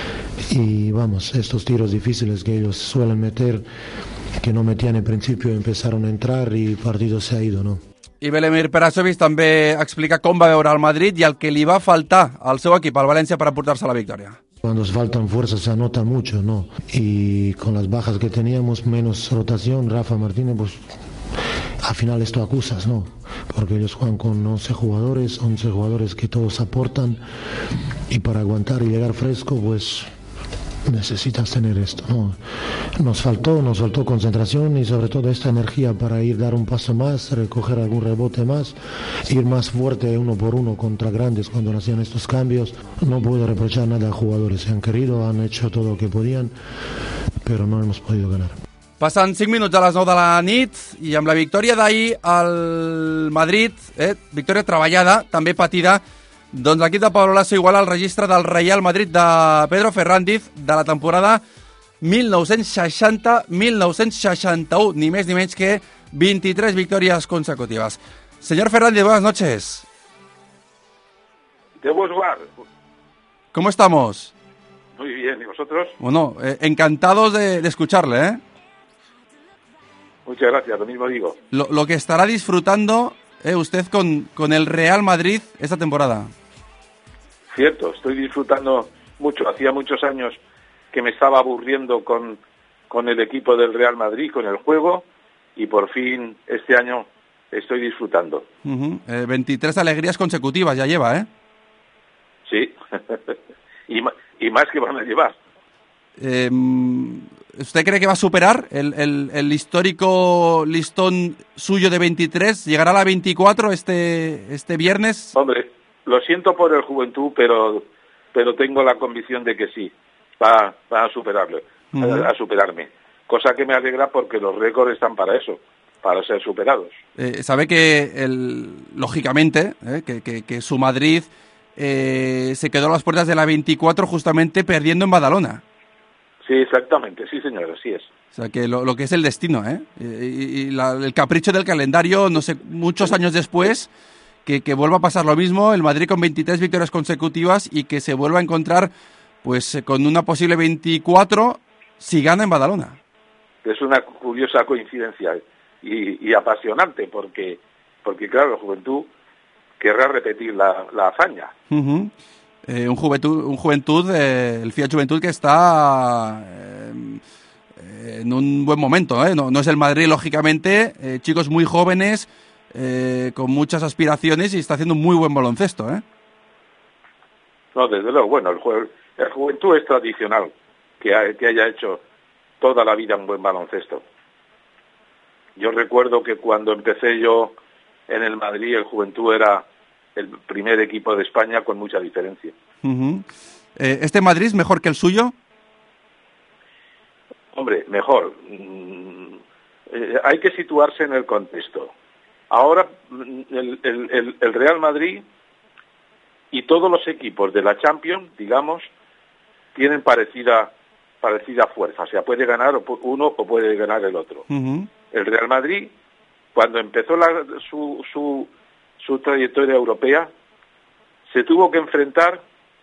y vamos, estos tiros difíciles que ellos suelen meter, que no metían en principio, empezaron a entrar y el partido se ha ido, ¿no? I Velimir Perasovic també explica com va veure el Madrid i el que li va faltar al seu equip, al València, per aportar-se a la victòria. Cuando faltan fuerzas se anota mucho, ¿no? Y con las bajas que teníamos, menos rotación, Rafa Martínez, pues al final esto acusas, ¿no? Porque ellos juegan con once jugadores, once jugadores que todos aportan y para aguantar y llegar fresco, pues necesitas tener esto, ¿no? Nos faltó, nos faltó concentración y sobre todo esta energía para ir dar un paso más, recoger algún rebote más, ir más fuerte uno por uno contra grandes cuando hacían estos cambios. No puedo reprochar nada a jugadores, se han querido, han hecho todo lo que podían, pero no hemos podido ganar. Passen cinc minuts a les nou de la nit i amb la victòria d'ahir el Madrid, eh, victòria treballada, també patida, doncs l'equip de Pablo Lasso iguala el registre del Real Madrid de Pedro Ferrandiz de la temporada mil nou-cents seixanta mil nou-cents seixanta-u, ni més ni menys que vint-i-tres victòries consecutives. Señor Fernández, buenas noches. De Busguar. ¿Cómo estamos? Muy bien, ¿y vosotros? Bueno, eh, encantados de, de escucharle, ¿eh? Muchas gracias, lo mismo digo. Lo, lo que estará disfrutando eh, usted con, con el Real Madrid esta temporada. Cierto, estoy disfrutando mucho. Hacía muchos años que me estaba aburriendo con, con el equipo del Real Madrid, con el juego, y por fin este año estoy disfrutando. Uh-huh. eh, veintitrés alegrías consecutivas ya lleva, ¿eh? Sí, y, y más que van a llevar. Eh, ¿Usted cree que va a superar el, el, el histórico listón suyo de veintitrés? ¿Llegará a la veinticuatro este, este viernes? Hombre, lo siento por el Juventud, pero pero tengo la convicción de que sí, va, va a superarlo, uh-huh. a, a superarme. Cosa que me alegra porque los récords están para eso, para ser superados. Eh, sabe que, el, lógicamente, eh, que, que, que su Madrid eh, se quedó a las puertas de la veinticuatro justamente perdiendo en Badalona. Sí, exactamente, sí señor, así es. O sea, que lo, lo que es el destino, ¿eh? Y, y la, el capricho del calendario, no sé, muchos años después, que, que vuelva a pasar lo mismo, el Madrid con veintitrés victorias consecutivas y que se vuelva a encontrar, pues, con una posible veinticuatro si gana en Badalona. Es una curiosa coincidencia y, y apasionante, porque, porque claro, la Juventud querrá repetir la, la hazaña. Uh-huh. Eh, un juventud, un juventud eh, el Fiat Juventud que está eh, en un buen momento, ¿eh? No, no es el Madrid, lógicamente, eh, chicos muy jóvenes, eh, con muchas aspiraciones y está haciendo un muy buen baloncesto, ¿eh? No, desde luego, bueno, el, jue, el Juventud es tradicional, que, ha, que haya hecho toda la vida un buen baloncesto. Yo recuerdo que cuando empecé yo en el Madrid, el Juventud era el primer equipo de España con mucha diferencia. Uh-huh. eh, ¿Este Madrid es mejor que el suyo? Hombre, mejor. Mm, eh, hay que situarse en el contexto. Ahora el, el, el, el Real Madrid y todos los equipos de la Champions, digamos, tienen parecida parecida fuerza. O sea, puede ganar uno o puede ganar el otro. Uh-huh. El Real Madrid, cuando empezó la, su, su su trayectoria europea, se tuvo que enfrentar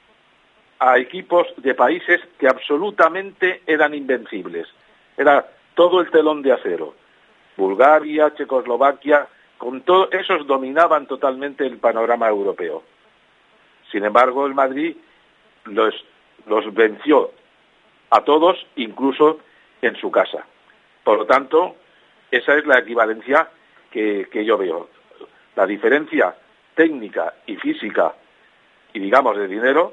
a equipos de países que absolutamente eran invencibles. Era todo el telón de acero. Bulgaria, Checoslovaquia, con todo esos dominaban totalmente el panorama europeo. Sin embargo, el Madrid los, los venció a todos, incluso en su casa. Por lo tanto, esa es la equivalencia que, que yo veo. La diferencia técnica y física y, digamos, de dinero,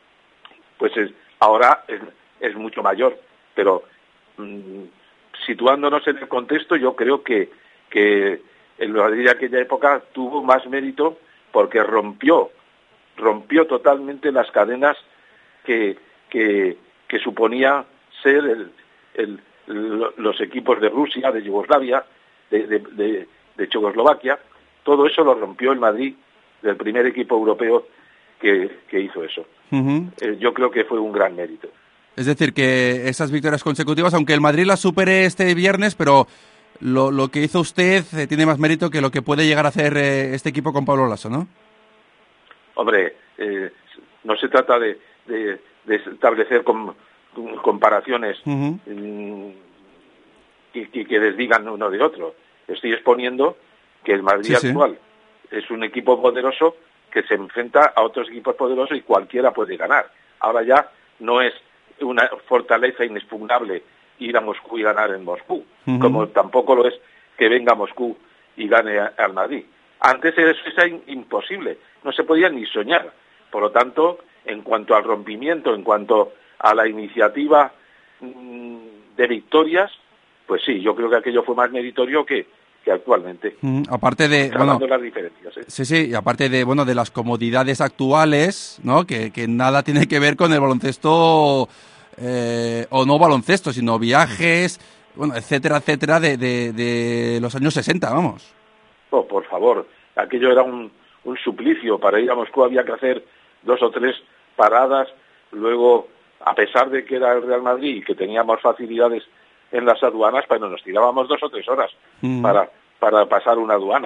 pues es, ahora es, es mucho mayor. Pero mmm, situándonos en el contexto, yo creo que, que el Madrid de aquella época tuvo más mérito porque rompió, rompió totalmente las cadenas que, que, que suponía ser el, el, los equipos de Rusia, de Yugoslavia, de, de, de, de Checoslovaquia. Todo eso lo rompió el Madrid, del primer equipo europeo que, que hizo eso. Uh-huh. Eh, yo creo que fue un gran mérito. Es decir, que esas victorias consecutivas, aunque el Madrid las supere este viernes, pero lo, lo que hizo usted eh, tiene más mérito que lo que puede llegar a hacer eh, este equipo con Pablo Lasso, ¿no? Hombre, eh, no se trata de, de, de establecer com, comparaciones uh-huh. mm, y, y que desdigan uno de otro. Estoy exponiendo que el Madrid sí, actual sí. es un equipo poderoso que se enfrenta a otros equipos poderosos y cualquiera puede ganar. Ahora ya no es una fortaleza inexpugnable ir a Moscú y ganar en Moscú, uh-huh. como tampoco lo es que venga a Moscú y gane a, al Madrid. Antes eso era imposible, no se podía ni soñar. Por lo tanto, en cuanto al rompimiento, en cuanto a la iniciativa mmm, de victorias, pues sí, yo creo que aquello fue más meritorio que que actualmente. Mm, aparte de bueno, las diferencias, ¿eh? Sí, sí, y aparte de bueno de las comodidades actuales, ¿no? Que, que nada tiene que ver con el baloncesto eh, o no baloncesto, sino viajes, bueno, etcétera, etcétera, de, de, de los años sesenta, vamos. Oh, por favor, aquello era un, un suplicio. Para ir a Moscú había que hacer dos o tres paradas, luego, a pesar de que era el Real Madrid y que teníamos facilidades en las aduanas, pero nos tirábamos dos o tres horas mm. para, para pasar una aduana.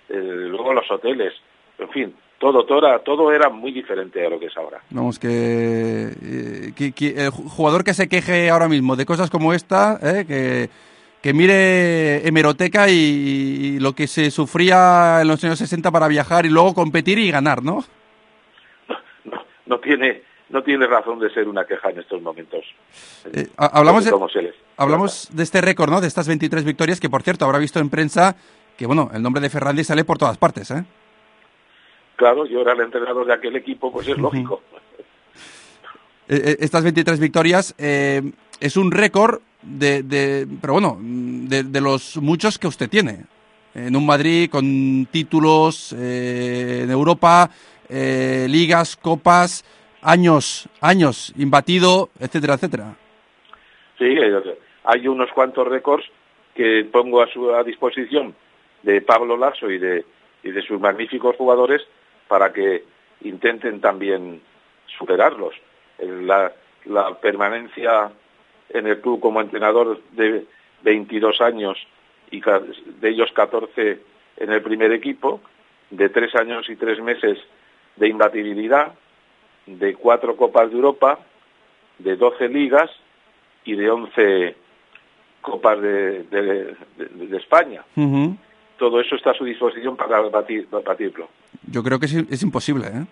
eh, luego los hoteles, en fin, todo, todo, era, todo era muy diferente a lo que es ahora. Vamos, que, eh, que, que el jugador que se queje ahora mismo de cosas como esta, eh, que, que mire hemeroteca y, y lo que se sufría en los años sesenta para viajar y luego competir y ganar, ¿no? No, no, no tiene... no tiene razón de ser una queja en estos momentos. Eh, hablamos de, les... hablamos de este récord, ¿no? De estas veintitrés victorias, que por cierto habrá visto en prensa que, bueno, el nombre de Ferrandi sale por todas partes, ¿eh? Claro, yo era el entrenador de aquel equipo, pues es lógico. eh, estas veintitrés victorias eh, es un récord de, de, pero bueno, de, de los muchos que usted tiene. En un Madrid con títulos eh, en Europa, eh, ligas, copas... años, años, imbatido, etcétera, etcétera. Sí, hay unos cuantos récords que pongo a su a disposición de Pablo Laso y de y de sus magníficos jugadores para que intenten también superarlos. La, la permanencia en el club como entrenador de veintidós años y de ellos catorce en el primer equipo, de tres años y tres meses de imbatibilidad, de cuatro Copas de Europa, de doce ligas y de once Copas de, de, de, de España. Uh-huh. Todo eso está a su disposición para batir, batirlo. Yo creo que es, es imposible, ¿eh?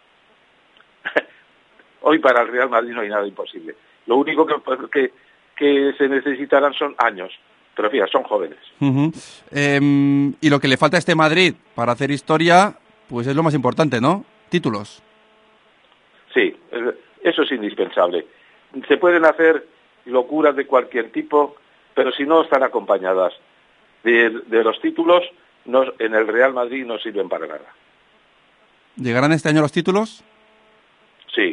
Hoy para el Real Madrid no hay nada imposible. Lo único que, que, que se necesitarán son años, pero fíjate, son jóvenes. Uh-huh. Eh, y lo que le falta a este Madrid para hacer historia, pues es lo más importante, ¿no? Títulos. Sí, eso es indispensable. Se pueden hacer locuras de cualquier tipo, pero si no están acompañadas de, de los títulos, no, en el Real Madrid no sirven para nada. ¿Llegarán este año los títulos? Sí.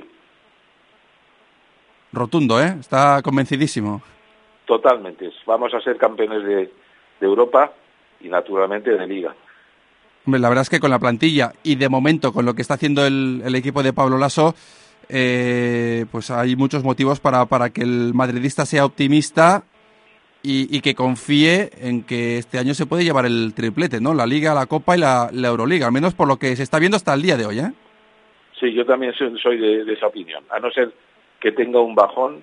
Rotundo, ¿eh? Está convencidísimo. Totalmente. Vamos a ser campeones de, de Europa y naturalmente de Liga. Hombre, la verdad es que con la plantilla y de momento con lo que está haciendo el, el equipo de Pablo Laso, eh, pues hay muchos motivos para, para que el madridista sea optimista y, y que confíe en que este año se puede llevar el triplete, ¿no? La Liga, la Copa y la, la Euroliga, al menos por lo que se está viendo hasta el día de hoy, ¿eh? Sí, yo también soy, soy de, de esa opinión. A no ser que tenga un bajón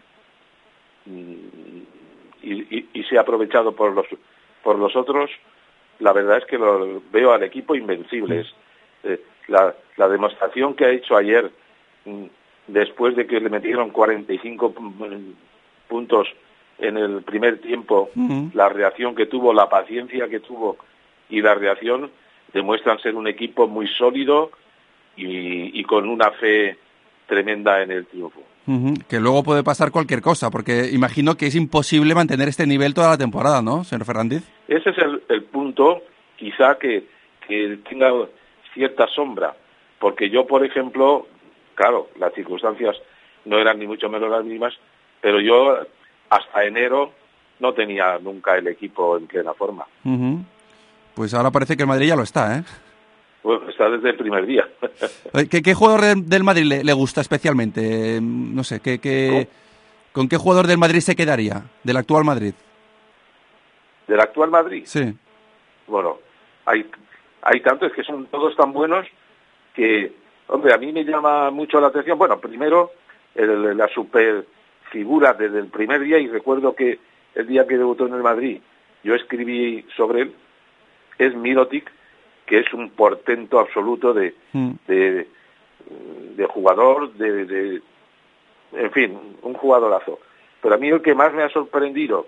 y, y, y sea aprovechado por los, por los otros, la verdad es que lo veo al equipo invencible. Eh, la, la demostración que ha hecho ayer, después de que le metieron cuarenta y cinco puntos en el primer tiempo, uh-huh. La reacción que tuvo, la paciencia que tuvo y la reacción demuestran ser un equipo muy sólido y, y con una fe tremenda en el triunfo. Uh-huh. Que luego puede pasar cualquier cosa, porque imagino que es imposible mantener este nivel toda la temporada, ¿no, señor Fernández? Ese es el, el punto, quizá que, que tenga cierta sombra, porque yo, por ejemplo, claro, las circunstancias no eran ni mucho menos las mismas, pero yo hasta enero no tenía nunca el equipo en plena forma. Uh-huh. Pues ahora parece que el Madrid ya lo está, ¿eh? Bueno, está desde el primer día. ¿Qué, qué jugador del Madrid le, le gusta especialmente? No sé, ¿qué, qué, ¿con qué jugador del Madrid se quedaría? ¿Del actual Madrid? ¿Del actual Madrid? Sí. Bueno, hay, hay tantos que son todos tan buenos que, hombre, a mí me llama mucho la atención. Bueno, primero, el, la super figura desde el primer día, y recuerdo que el día que debutó en el Madrid, yo escribí sobre él, es Mirotic, que es un portento absoluto de, mm. de, de jugador, de, de, en fin, un jugadorazo. Pero a mí el que más me ha sorprendido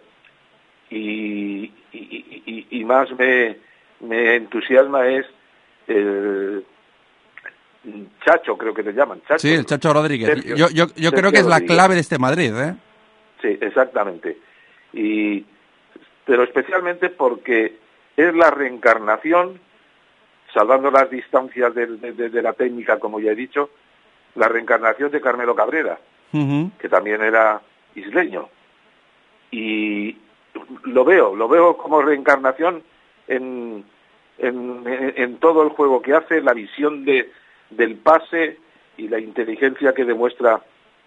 y, y, y, y más me, me entusiasma es el Chacho, creo que te llaman. Chacho. Sí, el Chacho Rodríguez. Sergio, yo yo, yo creo que es la clave de este Madrid, ¿eh? Sí, exactamente. Y, pero especialmente porque es la reencarnación, salvando las distancias de, de, de la técnica, como ya he dicho, la reencarnación de Carmelo Cabrera, uh-huh. que también era isleño. Y lo veo, lo veo como reencarnación en, en, en todo el juego que hace, la visión de, del pase y la inteligencia que demuestra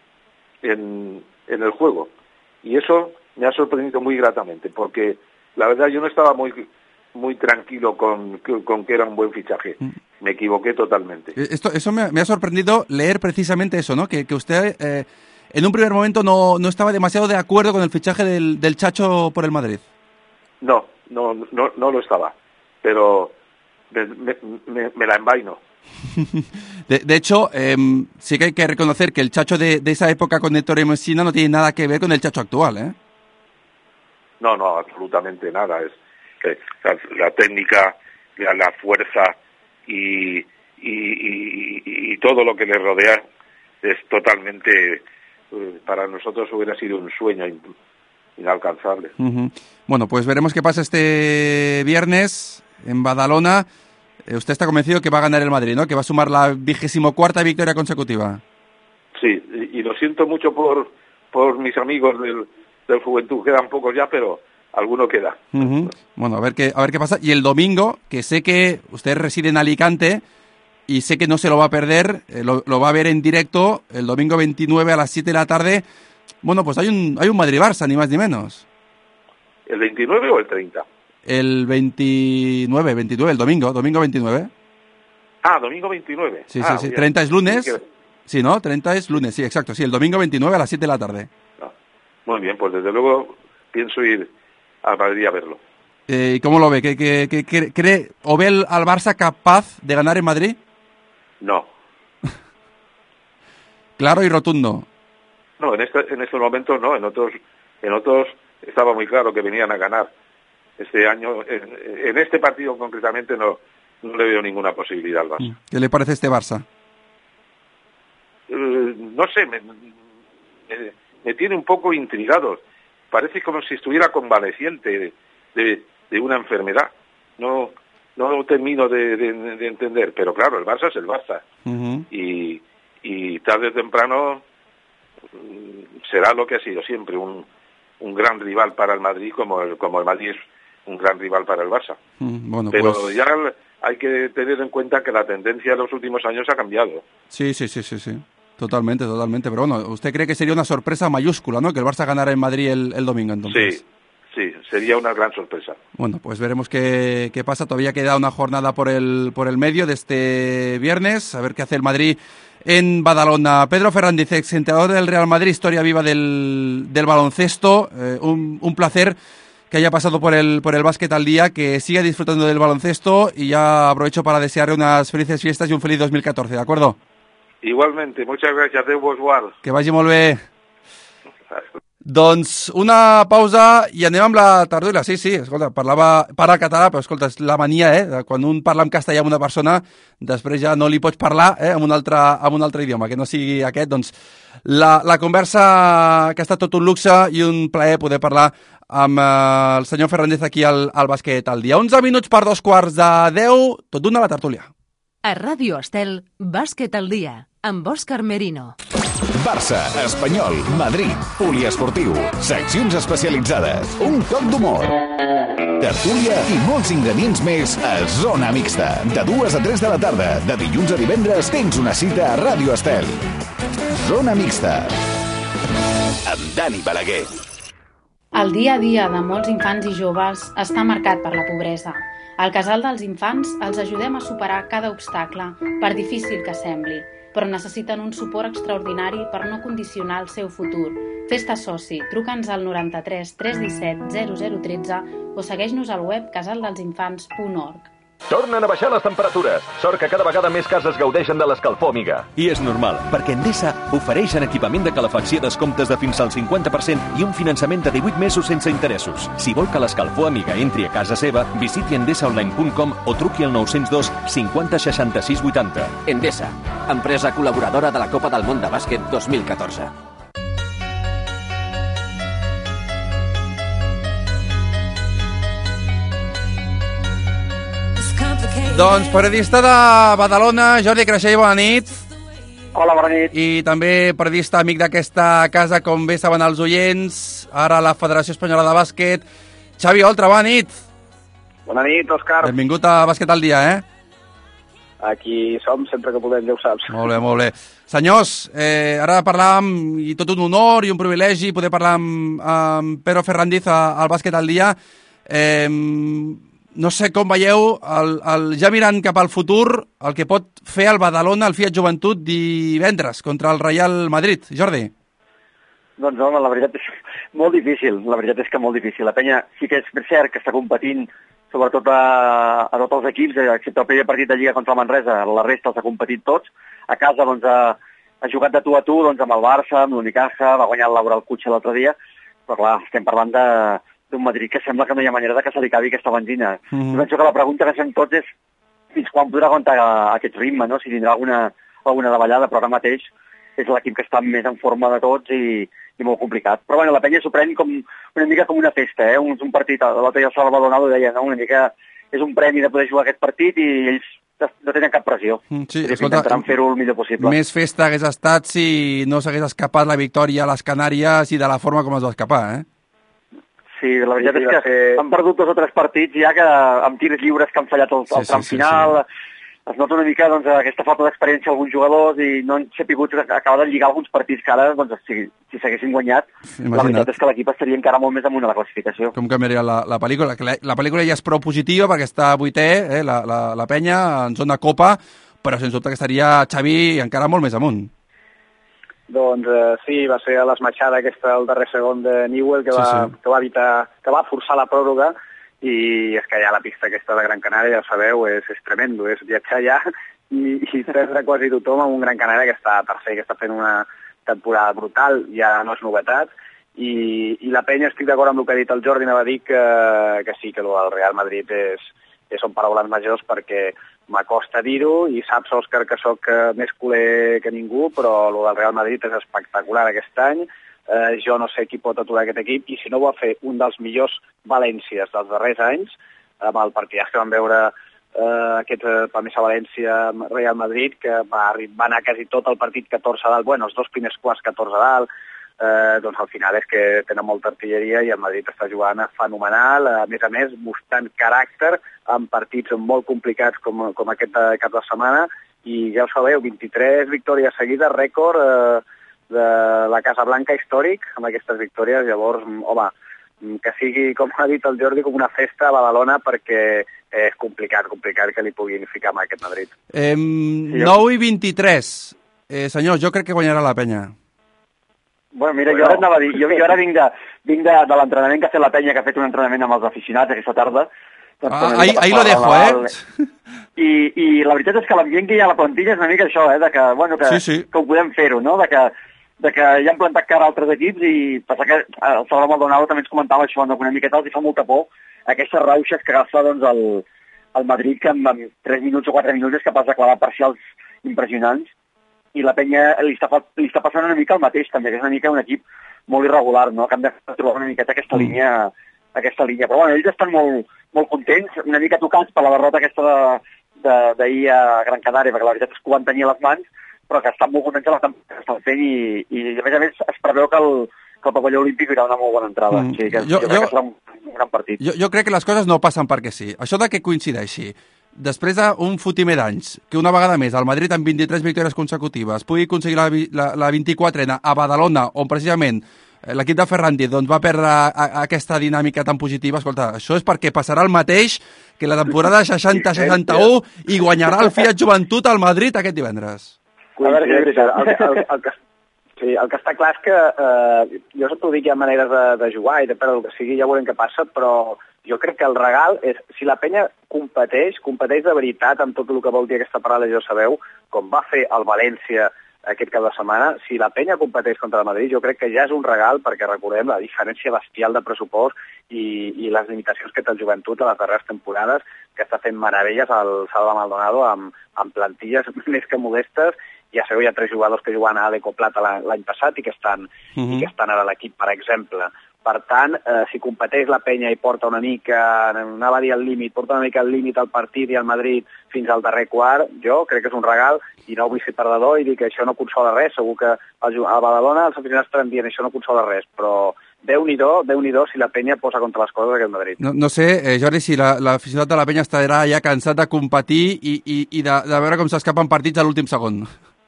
en, en el juego. Y eso me ha sorprendido muy gratamente, porque la verdad yo no estaba muy muy tranquilo con, con que era un buen fichaje. Me equivoqué totalmente. Esto, eso me, me ha sorprendido leer precisamente eso, ¿no? Que, que usted eh, en un primer momento no, no estaba demasiado de acuerdo con el fichaje del, del Chacho por el Madrid. No, no, no, no lo estaba, pero me, me, me, me la envaino. De, de hecho, eh, sí que hay que reconocer que el Chacho de, de esa época con Ettore Messina no tiene nada que ver con el Chacho actual, ¿eh? No, no, absolutamente nada. Es que la, la técnica, la, la fuerza y, y, y, y todo lo que le rodea es totalmente, eh, para nosotros hubiera sido un sueño in, inalcanzable. Uh-huh. Bueno, pues veremos qué pasa este viernes en Badalona. Eh, usted está convencido que va a ganar el Madrid, ¿no? Que va a sumar la vigésimo cuarta victoria consecutiva. Sí, y, y lo siento mucho por, por mis amigos del del Juventud, quedan pocos ya, pero alguno queda. Uh-huh. Bueno, a ver qué a ver qué pasa. Y el domingo, que sé que usted reside en Alicante y sé que no se lo va a perder, eh, lo, lo va a ver en directo el domingo veintinueve a las siete de la tarde. Bueno, pues hay un hay un Madrid-Barça, ni más ni menos. ¿El veintinueve o el treinta? El veintinueve, veintinueve, el domingo, domingo veintinueve. Ah, domingo veintinueve. Sí, ah, sí, sí. treinta es lunes. Sí, que... sí, ¿no? treinta es lunes, sí, exacto. Sí, el domingo veintinueve a las siete de la tarde. Muy bien, pues desde luego pienso ir a Madrid a verlo. Eh, ¿Y cómo lo ve? ¿Que, que, que, que, ¿Cree o ve al Barça capaz de ganar en Madrid? No. Claro y rotundo. No, en este, en estos momentos no, en otros, en otros estaba muy claro que venían a ganar. Este año, en, en este partido concretamente no, no le veo ninguna posibilidad al Barça. ¿Qué le parece este Barça? Eh, no sé, me, me, me tiene un poco intrigado. Parece como si estuviera convaleciente de, de, de una enfermedad. No no termino de, de, de entender, pero claro, el Barça es el Barça. Uh-huh. Y, y tarde o temprano será lo que ha sido siempre, un, un gran rival para el Madrid, como el, como el Madrid es un gran rival para el Barça. Uh, bueno, pero pues... ya hay que tener en cuenta que la tendencia de los últimos años ha cambiado. Sí, sí, sí, sí, sí. Totalmente, totalmente. Pero bueno, ¿usted cree que sería una sorpresa mayúscula, ¿no? Que el Barça ganara en Madrid el, el domingo, entonces. Sí, sí, sería una gran sorpresa. Bueno, pues veremos qué, qué pasa. Todavía queda una jornada por el, por el medio de este viernes. A ver qué hace el Madrid en Badalona. Pedro Fernández, exentrenador del Real Madrid, historia viva del, del baloncesto. Eh, un, un placer que haya pasado por el, por el básquet al día, que siga disfrutando del baloncesto y ya aprovecho para desearle unas felices fiestas y un feliz dos mil catorce, ¿de acuerdo? Igualmente, muchas gràcies, Déu vos guard. Que vagi molt bé. Doncs una pausa i anem amb la tertúlia. Sí, sí, escolta, parlava, parla català, però escolta, és la mania, eh? Quan un parla en castellà amb una persona, després ja no li pots parlar eh? amb, un altre, amb un altre idioma, que no sigui aquest. Doncs la, la conversa que ha estat tot un luxe i un plaer poder parlar amb eh, el senyor Fernández aquí al, al bàsquet al dia. onze minuts per dos quarts de deu, tot d'una a la tertúlia. A Ràdio Estel, Bàsquet al dia, amb Òscar Merino. Barça, Espanyol, Madrid, poliesportiu, seccions especialitzades, un toc d'humor, tertúlia i molts ingredients més a Zona Mixta. De dues a tres de la tarda, de dilluns a divendres, tens una cita a Ràdio Estel. Zona Mixta, amb Dani Balaguer. El dia a dia de molts infants i joves està marcat per la pobresa. Al Casal dels Infants els ajudem a superar cada obstacle, per difícil que sembli, però necessiten un suport extraordinari per no condicionar el seu futur. Fes-te soci, truca'ns al noranta-tres tres disset zero zero tretze o segueix-nos al web casal dels infants punt org. Tornen a baixar les temperatures. Sort que cada vegada més cases gaudeixen de l'escalfor Amiga. I és normal, perquè Endesa ofereix en equipament de calefacció descomptes de fins al cinquanta per cent i un finançament de divuit mesos sense interessos. Si vol que l'escalfor Amiga entri a casa seva, visiti endesa online punt com o truqui al nou zero dos cinquanta seixanta-sis vuitanta. Endesa, empresa col·laboradora de la Copa del Món de Bàsquet dos mil catorze. Doncs periodista de Badalona, Jordi Creixell, bona nit. Hola, bona nit. I també periodista amic d'aquesta casa, com bé saben els oients, ara la Federació Espanyola de Bàsquet. Xavi Oltra, bona nit. Bona nit, Òscar. Benvingut a Bàsquet al dia, eh? Aquí som sempre que podem, ja ho saps. Molt bé, molt bé. Senyors, eh, ara parlàvem, i tot un honor i un privilegi, poder parlar amb, amb Pedro Fernández al Bàsquet al dia. Eh, no sé com veieu, el, el, ja mirant cap al futur, el que pot fer el Badalona, el Fiat Joventut, divendres contra el Real Madrid. Jordi? Doncs home, la veritat és molt difícil, la veritat és que molt difícil. La penya sí que és cert que està competint sobretot a, a tots els equips, excepte el primer partit de Lliga contra el Manresa, la resta els ha competit tots. A casa doncs, ha, ha jugat de tu a tu doncs, amb el Barça, amb l'Unicaja, va guanyar el Laboral Cutxa l'altre dia, però clar, estem parlant de, d'un Madrid que sembla que no hi ha manera de que se li acabi aquesta benzina. Mm-hmm. Jo penso que la pregunta que fem tots és fins quan podrà aguantar aquest ritme, no? Si tindrà alguna, alguna davallada, però ara mateix és l'equip que està més en forma de tots i, i molt complicat. Però bueno, la penya s'ho pren com, una mica com una festa, eh? Un, un partit, l'altre dia el Salvador Donado deia, no? Una mica és un premi de poder jugar aquest partit i ells no tenen cap pressió. Sí, escolta, intentaran fer-ho el millor possible. Més festa hagués estat si no s'hagués escapat la victòria a les Canàries i de la forma com es va escapar, eh? Sí, la veritat sí, és que ser... han perdut dos o tres partits ja que amb tirs lliures que han fallat el, el sí, tram sí, final. Sí, sí. Es nota una mica doncs, aquesta falta d'experiència alguns jugadors i no han sapigut acabar de lligar alguns partits que ara, doncs, si, si s'haguessin guanyat, Imagina't. La veritat és que l'equip estaria encara molt més amunt a la classificació. Com canviaria la, la pel·lícula? La, la pel·lícula ja és prou positiva perquè està a vuitè, eh, la, la, la penya, en zona Copa, però sens dubte que estaria Xavi encara molt més amunt. Doncs eh, sí, va ser l'esmatxada aquesta al darrer segon de Newell que, sí, va, sí. que va evitar, que va forçar la pròrroga. I és que ja la pista aquesta de Gran Canària, ja sabeu, és, és tremendo, és viatjar allà i, i perdre quasi tothom amb un Gran Canària que està tercer, que està fent una temporada brutal, ja no és novetat, i, i la penya, estic d'acord amb el que ha dit el Jordi, anava a dir que, que sí, que el Real Madrid és, és són paraules majors perquè m'acosta dir-ho i saps, Òscar, que sóc més culer que ningú, però el del Real Madrid és espectacular aquest any. Eh, jo no sé qui pot aturar aquest equip i si no ho va fer un dels millors Valències dels darrers anys, amb el partidàs que vam veure eh, aquest eh, Pamesa València Real Madrid, que va, va anar quasi tot el partit catorze a dalt, bueno, els dos primers quarts catorze a dalt, eh, doncs al final és que tenen molta artilleria i el Madrid està jugant fenomenal, a més a més mostrant caràcter en partits molt complicats com, com aquest de cap de setmana, i ja ho sabeu, vint-i-tres victòries seguides, rècord eh, de la Casa Blanca històric amb aquestes victòries. Llavors, home, que sigui, com ha dit el Jordi, com una festa a Badalona perquè és complicat, complicat que li puguin ficar amb aquest Madrid. Eh, sí, nou i vint-i-tres. Eh, senyors, jo crec que guanyarà la penya. Bueno, mira, jo ara anava a dir, jo, jo ara vinc, de, vinc de, de l'entrenament que ha fet la penya, que ha fet un entrenament amb els aficionats aquesta tarda. Ah, ahí, ahí lo dejo, eh? I, I la veritat és que l'ambient que hi ha a la plantilla és una mica això, eh? De que, bueno, que, sí, sí. que ho podem fer-ho, no? De que de que ja han plantat cara a altres equips i passa que el Salvador Maldonado també ens comentava això, no? Una miqueta els hi fa molta por aquestes rauxes que agafa doncs, el, el Madrid, que en, en tres minuts o quatre minuts és capaç de clavar parcials impressionants, i la penya li està, li està passant una mica el mateix també, que és una mica un equip molt irregular, no? Que han de trobar una miqueta aquesta línia, aquesta línia. Però bueno, ells estan molt, molt contents, una mica tocats per la derrota aquesta d'ahir a Gran Canària, perquè la veritat és que ho van tenir a les mans, però que estan molt contents de la temporada que estan fent i, i a més a més es preveu que el, que el pavelló olímpic irà una molt bona entrada. Mm. O sigui que jo, jo crec jo, que serà un, un gran partit. Jo, jo crec que les coses no passen perquè sí. Això de que coincideixi després d'un fotimer d'anys, que una vegada més el Madrid amb vint-i-tres victòries consecutives pugui aconseguir la, la, la vint-i-quatrena a Badalona, on precisament l'equip de Ferrandi doncs, va perdre a, a aquesta dinàmica tan positiva, escolta, això és perquè passarà el mateix que la temporada seixanta seixanta-u i guanyarà el Fiat Joventut al Madrid aquest divendres. A veure, el, el, el, el, que, sí, el que està clar és que eh, jo t'ho dic, hi ha maneres de, de jugar i de perdre el que sigui, ja veurem què passa, però jo crec que el regal és, si la penya competeix, competeix de veritat amb tot el que vol dir aquesta paraula, ja ho sabeu, com va fer el València aquest cap de setmana, si la penya competeix contra el Madrid, jo crec que ja és un regal, perquè recordem la diferència bestial de pressupost i, i les limitacions que té el Joventut a les darreres temporades, que està fent meravelles al Salva Maldonado amb, amb plantilles més que modestes. Ja sabeu, hi ha tres jugadors que juguen a Adeco Plata l'any passat i que estan, uh-huh. i que estan ara a l'equip, per exemple. Per tant, eh, si competeix la penya i porta una mica, anava a dir al límit, porta una mica al límit al partit i al Madrid fins al darrer quart, jo crec que és un regal i no vull ser perdedor i dir que això no consola res. Segur que al, a Badalona els aficionats estaran dient això no consola res, però Déu-n'hi-do, Déu-n'hi-do si la penya posa contra les coses aquest Madrid. No, no sé, eh, Jordi, si l'aficionat la, de la penya estarà ja cansat de competir i, i, i de, de veure com s'escapen partits a l'últim segon.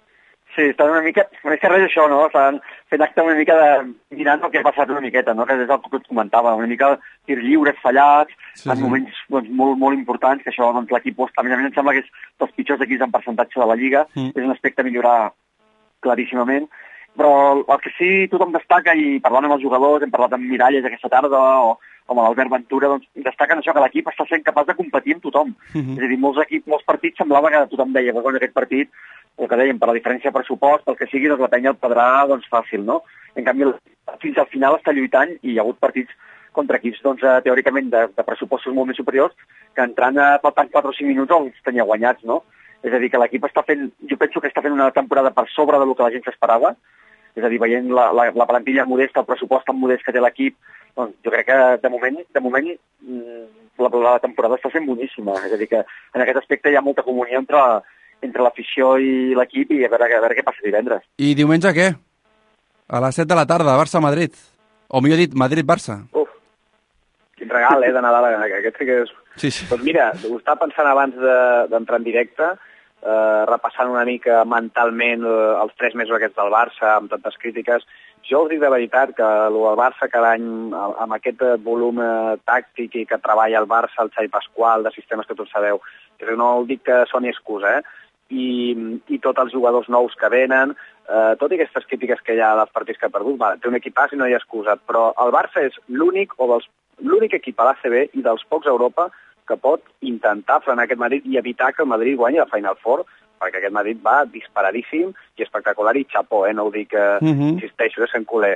Sí, estan una mica... Més que res això, no? Estan fent acte una mica de... mirant el que ha passat una miqueta, no? Que és el que et comentava, una mica tir lliures fallats, sí, en sí. moments doncs, molt, molt importants, que això doncs, l'equip està... A mi em sembla que és dels pitjors equips en percentatge de la Lliga, mm. és un aspecte a millorar claríssimament, però el que sí tothom destaca, i parlant amb els jugadors, hem parlat amb Miralles aquesta tarda, o, o amb l'Albert Ventura, doncs destaquen això, que l'equip està sent capaç de competir amb tothom. Mm-hmm. És a dir, molts equips, molts partits semblava que tothom deia, però en aquest partit, el que dèiem, per la diferència de pressupost, pel que sigui, doncs la penya el podrà doncs, fàcil, no? En canvi, fins al final està lluitant i hi ha hagut partits contra equips, doncs, teòricament, de, de pressupostos molt més superiors, que entrant a faltant quatre o cinc minuts els tenia guanyats, no? És a dir, que l'equip està fent, jo penso que està fent una temporada per sobre del que la gent s'esperava, és a dir, veient la, la, la plantilla modesta, el pressupost tan modest que té l'equip, doncs jo crec que de moment, de moment la, la temporada està sent boníssima, és a dir, que en aquest aspecte hi ha molta comunió entre entre l'afició i l'equip i a veure, a veure què passa divendres. I diumenge què? A les set de la tarda, Barça-Madrid. O millor dit, Madrid-Barça. Uf, quin regal, eh, de Nadal. Aquest sí que és... Sí, sí. Doncs mira, ho estava pensant abans d'entrar de, en directe, eh, repassant una mica mentalment eh, els tres mesos aquests del Barça, amb tantes crítiques. Jo us dic de veritat que el Barça cada any, amb aquest volum eh, tàctic i que treballa el Barça, el Xavi Pasqual, de sistemes que tots sabeu, no dic que soni excusa, eh? I, i tots els jugadors nous que venen, eh, tot i aquestes crítiques que hi ha dels partits que ha perdut, vale, té un equipàs i no hi ha excusa, però el Barça és l'únic o dels l'únic equip a l'A C B i dels pocs a Europa que pot intentar frenar aquest Madrid i evitar que el Madrid guanyi la Final Four, perquè aquest Madrid va disparadíssim i espectacular i xapó, eh? No ho dic, eh, uh-huh. insisteixo, és en culer.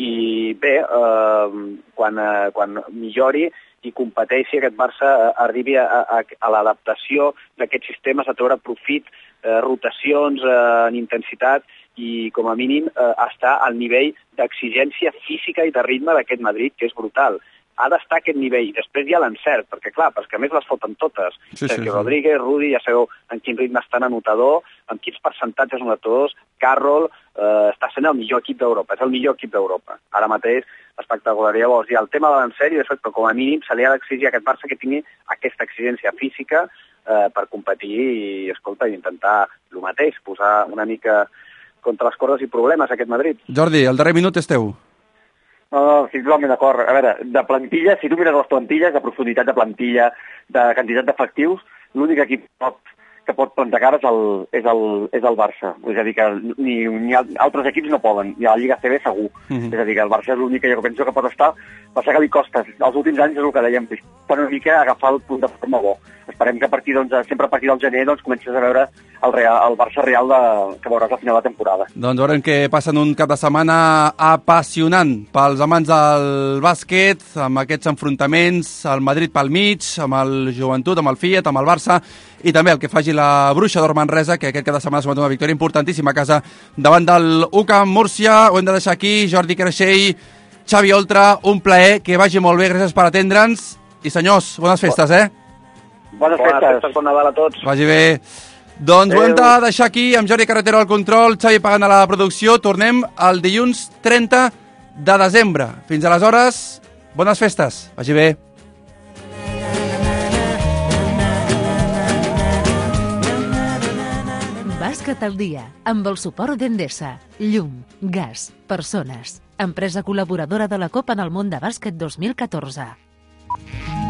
I bé, eh, quan, eh, quan millori i competeixi, aquest Barça eh, arribi a, a, a l'adaptació d'aquests sistemes, a treure profit, eh, rotacions eh, en intensitat i, com a mínim, eh, estar al nivell d'exigència física i de ritme d'aquest Madrid, que és brutal. Ha d'estar a aquest nivell. Després hi ha l'encert, perquè clar, perquè a més les foten totes. Sí, Sergio sí, sí. Rodríguez, Rudi, ja sabeu en quin ritme estan anotador, en quins percentatges anotadors, Carroll, eh, està sent el millor equip d'Europa, és el millor equip d'Europa. Ara mateix, espectacular. Llavors, hi ha el tema de l'encert i després, però com a mínim, se li ha d'exigir a aquest Barça que tingui aquesta exigència física eh, per competir i, escolta, i intentar el mateix, posar una mica contra les cordes i problemes a aquest Madrid. Jordi, el darrer minut és teu. No, no, estic totalment d'acord. A veure, de plantilla, si tu mires les plantilles, de profunditat de plantilla, de quantitat d'efectius, l'únic equip pot, que pot plantar cara és el, és el, és el Barça. És a dir, que ni, ni altres equips no poden, i a la Lliga C B segur. Mm-hmm. És a dir, que el Barça és l'únic que jo penso que pot estar, passa que li costa. Els últims anys és el que dèiem, per una mica agafar el punt de forma bo. Esperem que a partir, doncs, sempre a partir del gener doncs, comences a veure el, real, el Barça real de, que veuràs al final de temporada. Doncs veurem que passen un cap de setmana apassionant pels amants del bàsquet, amb aquests enfrontaments, el Madrid pel mig, amb el Joventut, amb el Fiat, amb el Barça, i també el que faci la Bruixa d'Or Manresa, que aquest cap de setmana s'ha una victòria importantíssima a casa davant del U C A M Múrcia. Ho hem de deixar aquí. Jordi Creixell, Xavi Oltra, un plaer, que vagi molt bé, gràcies per atendre'ns. I senyors, bones festes, eh? Bones festes. Bones festes, bon Nadal a tots. Vagi bé. Doncs ho hem de deixar aquí, amb Jordi Carretero al control, Xavi Pagant a la producció. Tornem el dilluns trenta de desembre. Fins aleshores, bones festes. Vagi bé. Bàsquet al dia, amb el suport d'Endesa, llum, gas, persones, empresa col·laboradora de la Copa del Món de Bàsquet dos mil catorze.